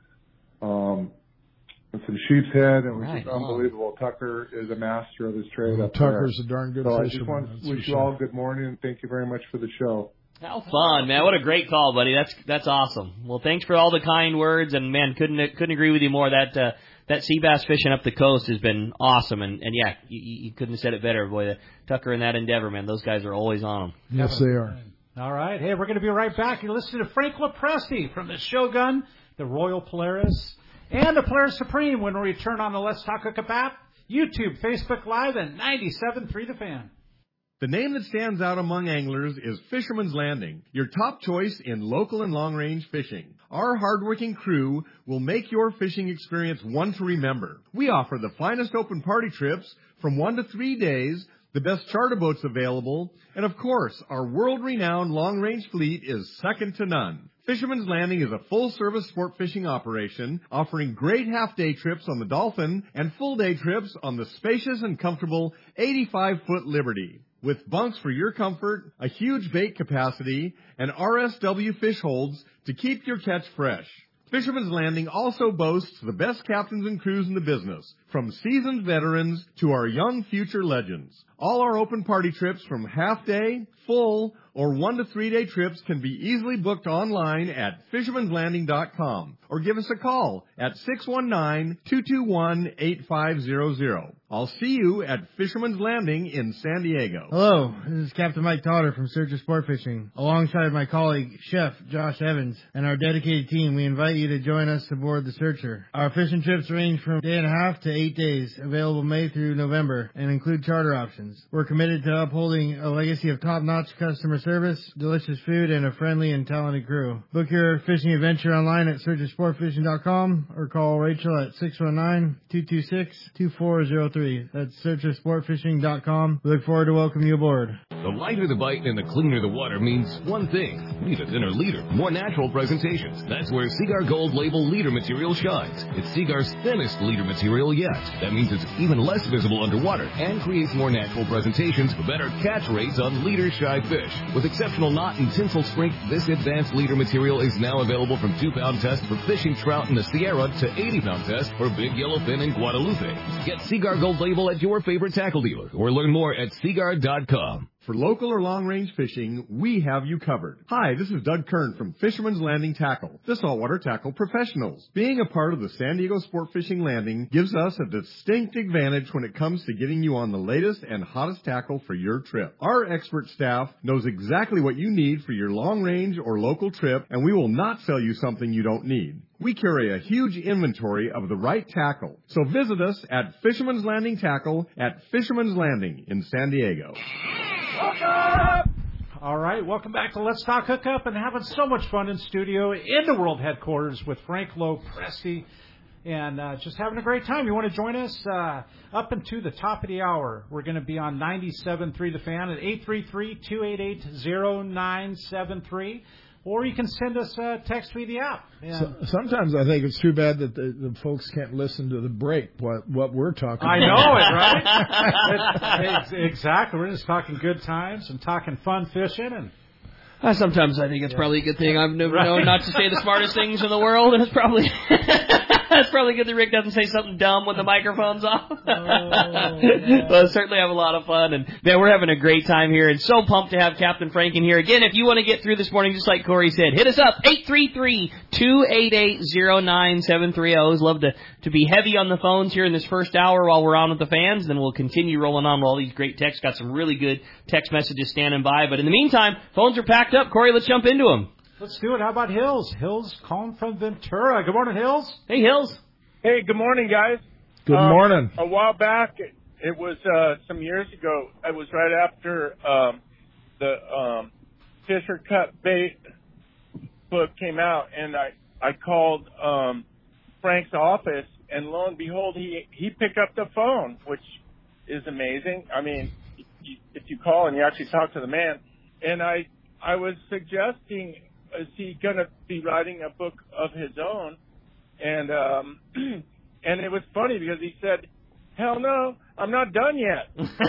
uh, um, and some sheep's head, and it was Right. just unbelievable. Tucker is a master of his trade Well, up Tucker's there. a darn good so I fisherman. just want that's to wish for you sure. all good morning and thank you very much for the show. How fun, man. What a great call, buddy. That's that's awesome. Well, thanks for all the kind words, and, man, couldn't couldn't agree with you more. That uh, that sea bass fishing up the coast has been awesome, and, and yeah, you, you couldn't have said it better, boy. The Tucker and that Endeavor, man, those guys are always on them. Yes, they are. All right. Hey, we're going to be right back. You're listening to Frank LaPresti from the Shogun, the Royal Polaris, and the Polaris Supreme when we return on the Let's Talk Hookup app, YouTube, Facebook Live, and ninety-seven point three The Fan. The name that stands out among anglers is Fisherman's Landing, your top choice in local and long-range fishing. Our hardworking crew will make your fishing experience one to remember. We offer the finest open party trips from one to three days, the best charter boats available, and of course, our world-renowned long-range fleet is second to none. Fisherman's Landing is a full-service sport fishing operation offering great half-day trips on the Dolphin and full-day trips on the spacious and comfortable eighty-five foot Liberty. With bunks for your comfort, a huge bait capacity, and R S W fish holds to keep your catch fresh. Fisherman's Landing also boasts the best captains and crews in the business, from seasoned veterans to our young future legends. All our open party trips from half-day, full, or one to three day trips can be easily booked online at fishermans landing dot com or give us a call at six one nine, two two one, eight five zero zero. I'll see you at Fisherman's Landing in San Diego. Hello, this is Captain Mike Totter from Searcher Sport Fishing. Alongside my colleague, Chef Josh Evans, and our dedicated team, we invite you to join us aboard the Searcher. Our fishing trips range from a day and a half to eight days, available May through November, and include charter options. We're committed to upholding a legacy of top-notch customer service, delicious food, and a friendly and talented crew. Book your fishing adventure online at searcher sport fishing dot com or call Rachel at six one nine, two two six, two four zero three. That's searcher sport fishing dot com. We look forward to welcoming you aboard. The lighter the bite and the cleaner the water means one thing. Need a thinner leader, more natural presentations. That's where Seaguar Gold Label leader material shines. It's Seaguar's thinnest leader material yet. That means it's even less visible underwater and creates more natural presentations for better catch rates on leader-shy fish. With exceptional knot and tinsel strength, this advanced leader material is now available from two pound test for fishing trout in the Sierra to eighty pound test for big yellowfin in Guadalupe. Get Seaguar Gold Label at your favorite tackle dealer or learn more at seaguar dot com. For local or long-range fishing, we have you covered. Hi, this is Doug Kern from Fisherman's Landing Tackle, the saltwater tackle professionals. Being a part of the San Diego Sport Fishing Landing gives us a distinct advantage when it comes to getting you on the latest and hottest tackle for your trip. Our expert staff knows exactly what you need for your long-range or local trip, and we will not sell you something you don't need. We carry a huge inventory of the right tackle. So visit us at Fisherman's Landing Tackle at Fisherman's Landing in San Diego. All right, welcome back to Let's Talk Hookup and having so much fun in studio in the world headquarters with Frank LaPresti and uh, just having a great time. You want to join us uh, up into the top of the hour? We're going to be on ninety-seven point three The Fan at eight three three, two eight eight, zero nine seven three. or you can send us a text via the app. So, sometimes I think it's too bad that the, the folks can't listen to the break, what what we're talking I about. know it, right? it, it, exactly. We're just talking good times and talking fun fishing. and. Uh, sometimes I think it's Yeah. probably a good thing. I've never Right. known not to say the smartest things in the world, and it's probably it's probably good that Rick doesn't say something dumb when the microphone's off. Oh, yeah. But certainly have a lot of fun, and man, we're having a great time here, and so pumped to have Captain Frank in here. Again, if you want to get through this morning, just like Corey said, hit us up, eight three three, two eight eight, zero nine seven three. I always love to, to be heavy on the phones here in this first hour while we're on with the fans, then we'll continue rolling on with all these great texts. Got some really good text messages standing by, but in the meantime, phones are packed up. Corey, let's jump into them. Let's do it. How about Hills? Hills calling from Ventura. Good morning, Hills. Hey, Hills. Hey, good morning, guys. Good Um, morning. A while back, it, it was uh, some years ago. It was right after um, the um, Fisher Cut Bait book came out, and I I called um, Frank's office, and lo and behold, he he picked up the phone, which is amazing. I mean, you, if you call and you actually talk to the man, and I I was suggesting, is he going to be writing a book of his own? And um, and it was funny because he said, "Hell no, I'm not done yet."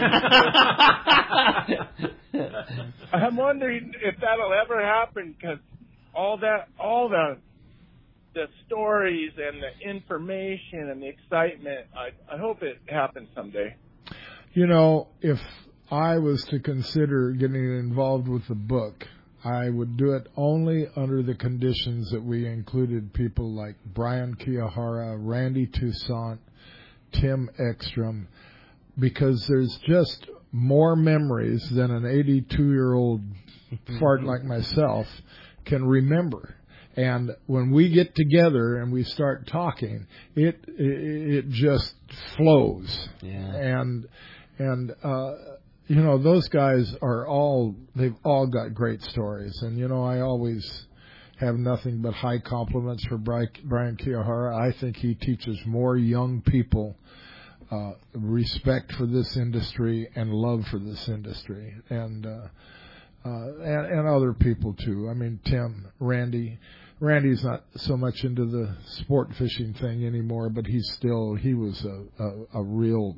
I'm wondering if that'll ever happen, because all that, all the the stories and the information and the excitement, I I hope it happens someday. You know, if I was to consider getting involved with the book, I would do it only under the conditions that we included people like Brian Kiyahara, Randy Toussaint, Tim Ekstrom, because there's just more memories than an eighty-two-year-old fart like myself can remember. And when we get together and we start talking, it it just flows. Yeah. And and uh you know, those guys are all, they've all got great stories. And, you know, I always have nothing but high compliments for Brian Kiyahara. I think he teaches more young people uh, respect for this industry and love for this industry. And, uh, uh, and, and other people, too. I mean, Tim, Randy. Randy's not so much into the sport fishing thing anymore, but he's still, he was a, a, a real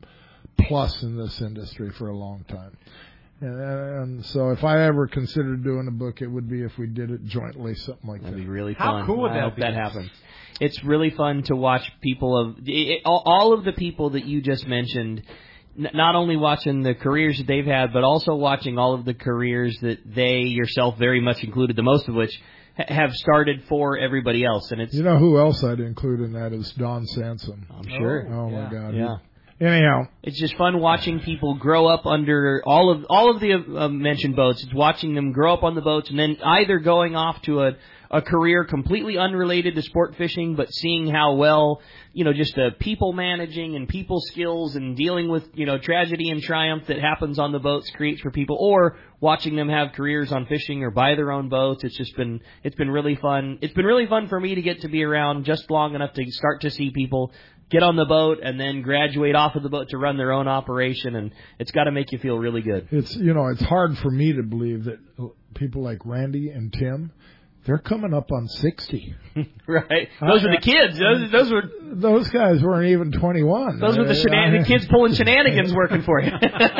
plus in this industry for a long time. And, and so if I ever considered doing a book, it would be if we did it jointly, something like That'd that. be really How fun. cool would I that hope be? that happens. It's really fun to watch people of it, all of the people that you just mentioned, n- not only watching the careers that they've had, but also watching all of the careers that they, yourself very much included, the most of which ha- have started for everybody else. And it's, You know who else I'd include in that is Don Sansom. I'm sure. Oh, yeah. my God. Yeah. Anyhow, It's just fun watching people grow up under all of all of the uh, mentioned boats. It's watching them grow up on the boats and then either going off to a, a career completely unrelated to sport fishing, but seeing how well, you know, just the people managing and people skills and dealing with, you know, tragedy and triumph that happens on the boats creates for people, or watching them have careers on fishing or buy their own boats. It's just been, it's been really fun. It's been really fun for me to get to be around just long enough to start to see people get on the boat and then graduate off of the boat to run their own operation, and it's got to make you feel really good. it's, you know, it's hard for me to believe that people like Randy and Tim, they're coming up on sixty. Right? Those are the kids. Those, those were Those guys weren't even twenty-one. those were the, shenan- the kids pulling shenanigans working for you.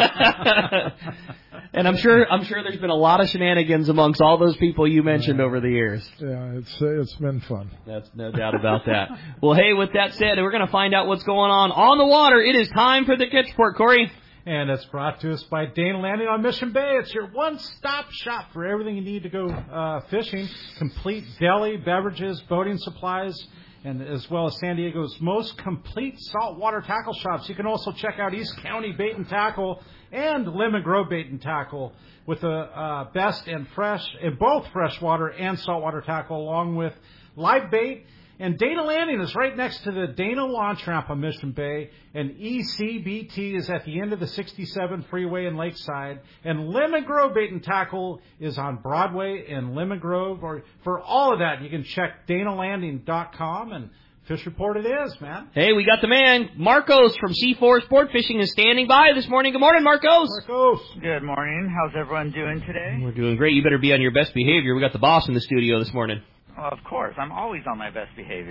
And I'm sure I'm sure there's been a lot of shenanigans amongst all those people you mentioned over the years. Yeah, it's uh, it's been fun. That's no doubt about that. Well, hey, with that said, we're going to find out what's going on on the water. It is time for the Catch Report, Corey. And it's brought to us by Dana Landing on Mission Bay. It's your one-stop shop for everything you need to go uh, fishing. Complete deli, beverages, boating supplies, and as well as San Diego's most complete saltwater tackle shops. You can also check out East County Bait and Tackle and Lemon Grove Bait and Tackle with the uh, best and fresh, in both freshwater and saltwater tackle, along with live bait. And Dana Landing is right next to the Dana Launch Ramp on Mission Bay, and E C B T is at the end of the sixty-seven freeway in Lakeside, and Lemon Grove Bait and Tackle is on Broadway in Lemon Grove. Or for all of that, you can check dana landing dot com and Fish report it is, man. Hey, we got the man. Marcos from C four Sport Fishing is standing by this morning. Good morning, Marcos. Marcos. Good morning. How's everyone doing today? We're doing great. You better be on your best behavior. We got the boss in the studio this morning. Well, of course. I'm always on my best behavior.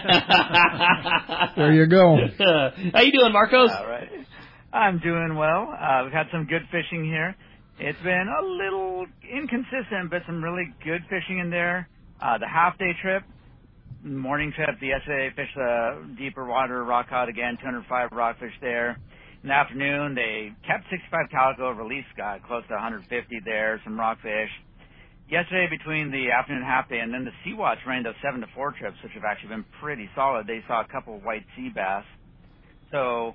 There you go. How you doing, Marcos? All right. I'm doing well. Uh, we've had some good fishing here. It's been a little inconsistent, but some really good fishing in there. Uh, the half-day trip, morning trip, the yesterday fished the deeper water rock cod again, two hundred five rockfish there. In the afternoon, they kept sixty-five calico, released got close to one hundred fifty there, some rockfish. Yesterday, between the afternoon half day and then the Sea Watch ran those seven to four trips, which have actually been pretty solid. They saw a couple of white sea bass. So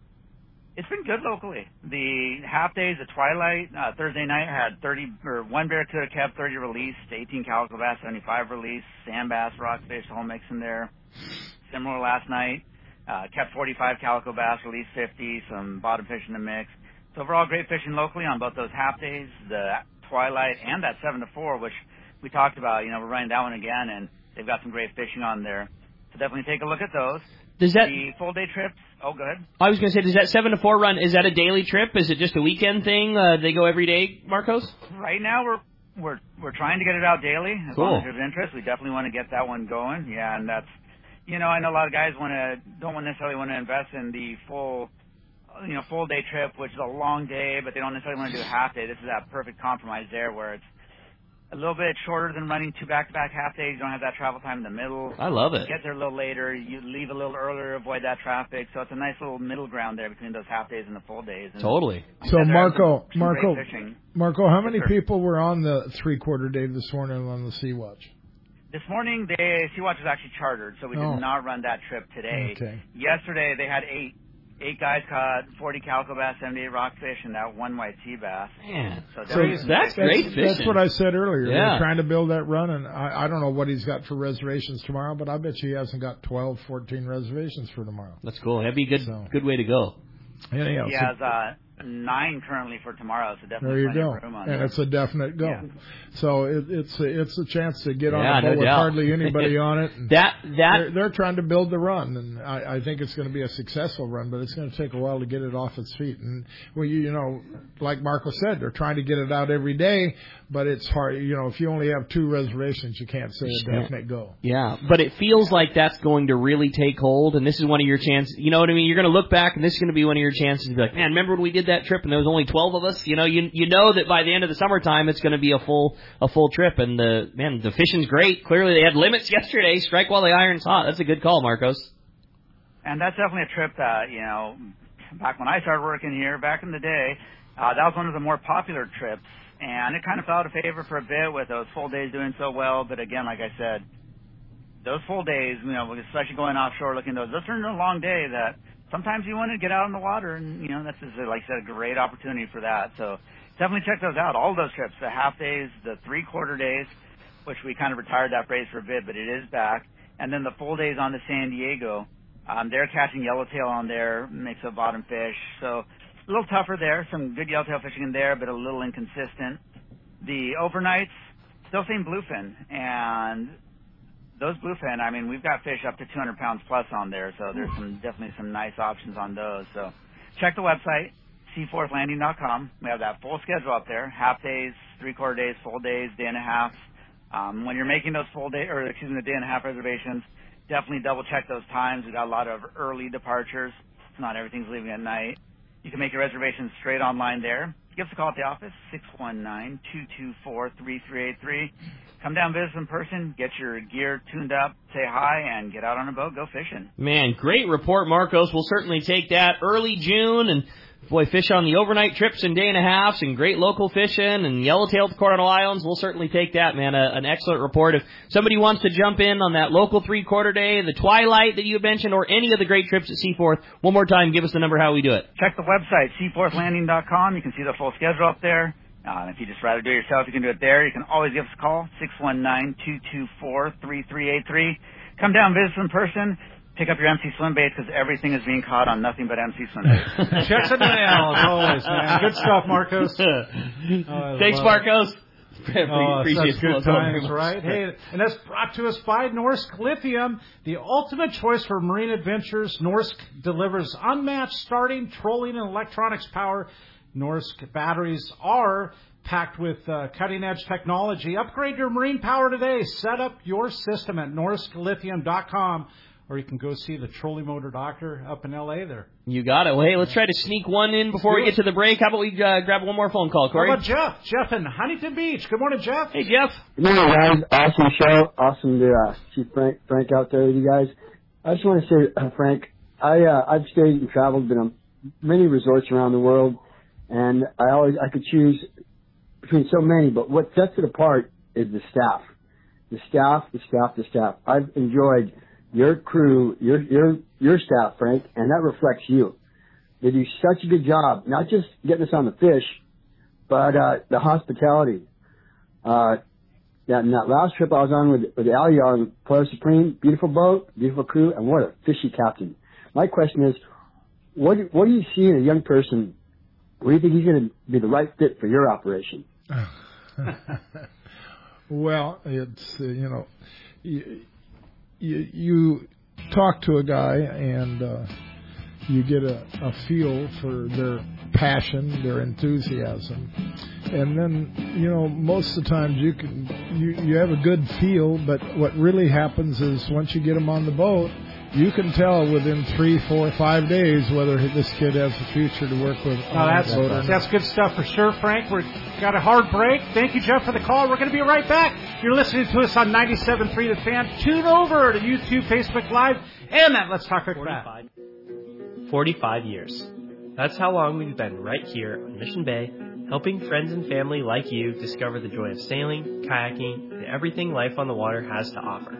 it's been good locally. The half days, the twilight, uh, Thursday night had thirty, or one barracuda kept, thirty released, eighteen calico bass, seventy-five released, sand bass, rockfish, the whole mix in there. Similar last night, uh, kept forty-five calico bass, released fifty, some bottom fish in the mix. So overall, great fishing locally on both those half days, the twilight and that seven to four, which we talked about. You know, we're running that one again, and they've got some great fishing on there. So definitely take a look at those. Does that the full day trips? Oh, go ahead. I was going to say, does that seven to four run? Is that a daily trip? Is it just a weekend thing? Uh, they go every day, Marcos? Right now, we're we're we're trying to get it out daily. As cool. long as there's interest, we definitely want to get that one going. Yeah, and that's, you know, I know a lot of guys want to don't necessarily want to invest in the full, you know, full day trip, which is a long day, but they don't necessarily want to do a half day. This is that perfect compromise there, where it's a little bit shorter than running two back-to-back half days. You don't have that travel time in the middle. I love it. You get there a little later. You leave a little earlier, avoid that traffic. So it's a nice little middle ground there between those half days and the full days. And totally. So Marco, Marco, fishing. Marco, how many Yes, people were on the three-quarter day this morning on the Sea Watch? This morning, the Sea Watch was actually chartered, so we Oh. did not run that trip today. Okay. Yesterday, they had eight. Eight guys caught forty calico bass, seventy-eight rockfish, and that one white sea bass. Man, so So that's, that's great fishing. That's what I said earlier. Yeah. They're trying to build that run, and I, I don't know what he's got for reservations tomorrow, but I bet you he hasn't got twelve, fourteen reservations for tomorrow. That's cool. That'd be a good, So. good way to go. Anyhow, He so- has uh, nine currently for tomorrow, so definitely There you plenty go. of room on And there. it's a definite go. Yeah. So it, it's a, it's a chance to get on Yeah, the boat no with doubt. hardly anybody on it. And That that they're, they're trying to build the run, and I, I think it's going to be a successful run, but it's going to take a while to get it off its feet. And well, you, you know, like Marco said, they're trying to get it out every day, but it's hard. You know, if you only have two reservations, you can't say a definite go. Yeah, but it feels like that's going to really take hold, and this is one of your chances. You know what I mean? You're going to look back, and this is going to be one of your chances to be like, man, remember when we did that trip and there was only twelve of us? You know, you you know that by the end of the summertime, it's going to be a full a full trip, and the man, the fishing's great. Clearly, they had limits yesterday. Strike while the iron's hot. That's a good call, Marcos. And that's definitely a trip that, you know, back when I started working here, back in the day, uh, that was one of the more popular trips. And it kind of fell out of favor for a bit with those full days doing so well. But again, like I said, those full days, you know, especially going offshore looking at those, those turn into a long day that sometimes you want to get out on the water. And, you know, that's just, like I said, a great opportunity for that. So definitely check those out. All those trips, the half days, the three quarter days, which we kind of retired that phrase for a bit, but it is back. And then the full days on the San Diego. Um, they're catching yellowtail on there, mix of bottom fish. So a little tougher there. Some good yellowtail fishing in there, but a little inconsistent. The overnights, still seeing bluefin. And those bluefin, I mean, we've got fish up to two hundred pounds plus on there. So there's some definitely some nice options on those. So check the website, seaforth landing dot com. We have that full schedule up there. Half days, three-quarter days, full days, day and a half. Um, when you're making those full day, or excuse me, the day and a half reservations, definitely double check those times. We've got a lot of early departures. Not everything's leaving at night. You can make your reservations straight online there. Give us a call at the office, six one nine, two two four, three three eight three. Come down, visit in person, get your gear tuned up, say hi, and get out on a boat, go fishing. Man, great report, Marcos. We'll certainly take that. Early June, and boy, fish on the overnight trips and day and a halves, and great local fishing, and yellowtail at the Coronado Islands. We'll certainly take that, man. A, an excellent report. If somebody wants to jump in on that local three-quarter day, the twilight that you mentioned, or any of the great trips at Seaforth, one more time, give us the number how we do it. Check the website, seaforth landing dot com. You can see the full schedule up there. Uh, if you just rather do it yourself, you can do it there. You can always give us a call, six one nine, two two four, three three eight three. Come down, visit in person. Pick up your M C swim baits because everything is being caught on nothing but M C swim baits. Checks in the mail as always, man. Good stuff, Marcos. Oh, Thanks, love Marcos. it. Oh, Appreciate such good times, right? Hey, and that's brought to us by Norsk Lithium, the ultimate choice for marine adventures. Norsk delivers unmatched starting, trolling, and electronics power. Norsk batteries are packed with uh, cutting-edge technology. Upgrade your marine power today. Set up your system at norsk lithium dot com, or you can go see the trolley motor doctor up in L A there. You got it. Well, hey, let's try to sneak one in before we get to the break. How about we uh, grab one more phone call, Corey? How about Jeff? Jeff in Huntington Beach. Good morning, Jeff. Hey, Jeff. Good morning, guys. Awesome show. Awesome to uh, see Frank, Frank out there with you guys. I just want to say, uh, Frank, I, uh, I've stayed and traveled, been on many resorts around the world, and I always I could choose between so many, but what sets it apart is the staff. The staff, the staff, the staff. I've enjoyed your crew, your your your staff, Frank, and that reflects you. They do such a good job, not just getting us on the fish, but uh, the hospitality. Uh, that, and that last trip I was on with, with Ali on Polaris Supreme, beautiful boat, beautiful crew, and what a fishy captain. My question is, what do, what do you see in a young person? What do you think he's going to be the right fit for your operation? Well, it's, uh, you know, you, you, you talk to a guy and uh, you get a, a feel for their passion, their enthusiasm. And then, you know, most of the times you can, you, you have a good feel, but what really happens is once you get them on the boat, you can tell within three, four, five days whether this kid has a future to work with. Oh, that's that's good stuff for sure, Frank. We've got a hard break. Thank you, Jeff, for the call. We're going to be right back. You're listening to us on ninety-seven point three The Fan. Tune over to YouTube, Facebook Live, and that Let's Talk About forty-five years. That's how long we've been right here on Mission Bay, helping friends and family like you discover the joy of sailing, kayaking, and everything life on the water has to offer.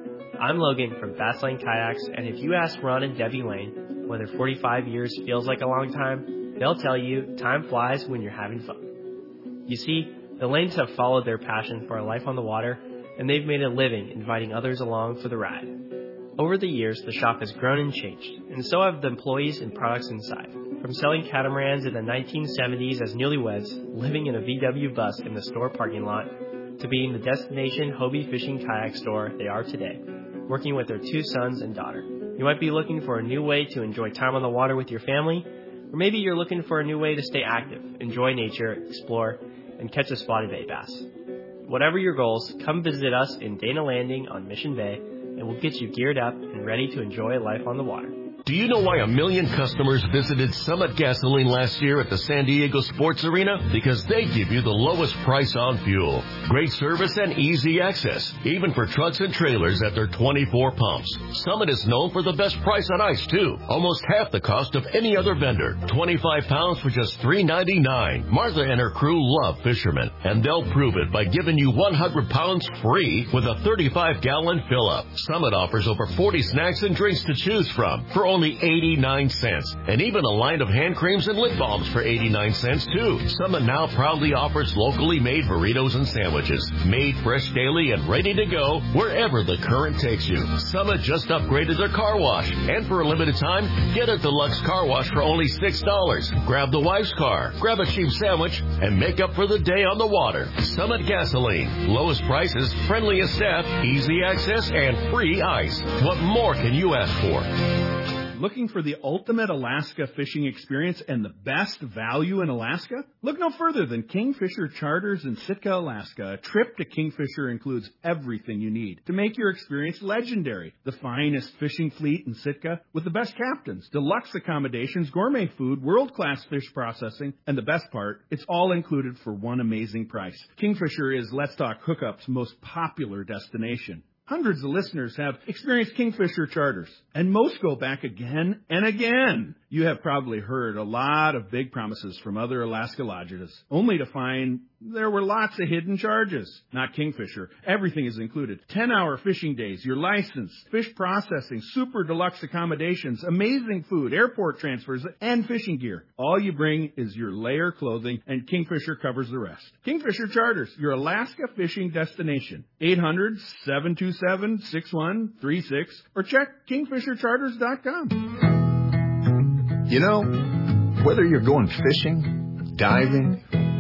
I'm Logan from Bass Lane Kayaks, and if you ask Ron and Debbie Lane whether forty-five years feels like a long time, they'll tell you time flies when you're having fun. You see, the Lanes have followed their passion for a life on the water, and they've made a living inviting others along for the ride. Over the years, the shop has grown and changed, and so have the employees and products inside. From selling catamarans in the nineteen seventies as newlyweds, living in a V W bus in the store parking lot, to being the destination Hobie fishing kayak store they are today, working with their two sons and daughter. You might be looking for a new way to enjoy time on the water with your family, or maybe you're looking for a new way to stay active, enjoy nature, explore, and catch a spotted bay bass. Whatever your goals, come visit us in Dana Landing on Mission Bay, and we'll get you geared up and ready to enjoy life on the water. Do you know why a million customers visited Summit Gasoline last year at the San Diego Sports Arena? Because they give you the lowest price on fuel. Great service and easy access, even for trucks and trailers at their twenty-four pumps. Summit is known for the best price on ice, too. Almost half the cost of any other vendor. twenty-five pounds for just three ninety-nine. Martha and her crew love fishermen, and they'll prove it by giving you one hundred pounds free with a thirty-five gallon fill-up. Summit offers over forty snacks and drinks to choose from for only eighty-nine cents, and even a line of hand creams and lip balms for eighty-nine cents too. Summit now proudly offers locally made burritos and sandwiches, made fresh daily and ready to go wherever the current takes you. Summit just upgraded their car wash, and for a limited time, get a deluxe car wash for only six dollars. Grab the wife's car, grab a cheap sandwich, and make up for the day on the water. Summit Gasoline, lowest prices, friendliest staff, easy access, and free ice. What more can you ask for? Looking for the ultimate Alaska fishing experience and the best value in Alaska? Look no further than Kingfisher Charters in Sitka, Alaska. A trip to Kingfisher includes everything you need to make your experience legendary. The finest fishing fleet in Sitka with the best captains, deluxe accommodations, gourmet food, world-class fish processing, and the best part, it's all included for one amazing price. Kingfisher is Let's Talk Hookup's most popular destination. Hundreds of listeners have experienced Kingfisher Charters, and most go back again and again. You have probably heard a lot of big promises from other Alaska lodges, only to find there were lots of hidden charges. Not Kingfisher. Everything is included. ten-hour fishing days, your license, fish processing, super deluxe accommodations, amazing food, airport transfers, and fishing gear. All you bring is your layer clothing, and Kingfisher covers the rest. Kingfisher Charters, your Alaska fishing destination. eight hundred, seven two seven, six one three six or check kingfisher charters dot com. You know, whether you're going fishing, diving,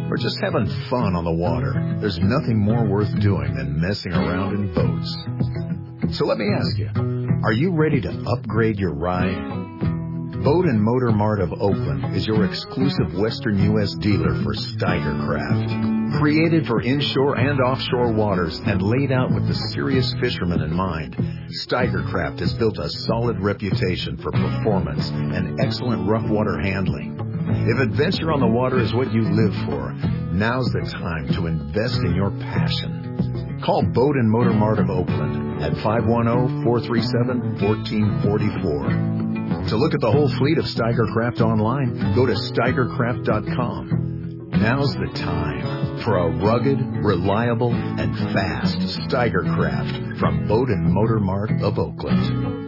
or just having fun on the water, there's nothing more worth doing than messing around in boats. So let me ask you, are you ready to upgrade your ride? Boat and Motor Mart of Oakland is your exclusive Western U S dealer for Steiger Craft. Created for inshore and offshore waters and laid out with the serious fisherman in mind, Steiger Craft has built a solid reputation for performance and excellent rough water handling. If adventure on the water is what you live for, now's the time to invest in your passion. Call Boat and Motor Mart of Oakland at five one zero, four three seven, one four four four. To look at the whole fleet of Steiger Craft online, go to steiger craft dot com. Now's the time for a rugged, reliable, and fast Steiger Craft from Boat and Motor Mart of Oakland.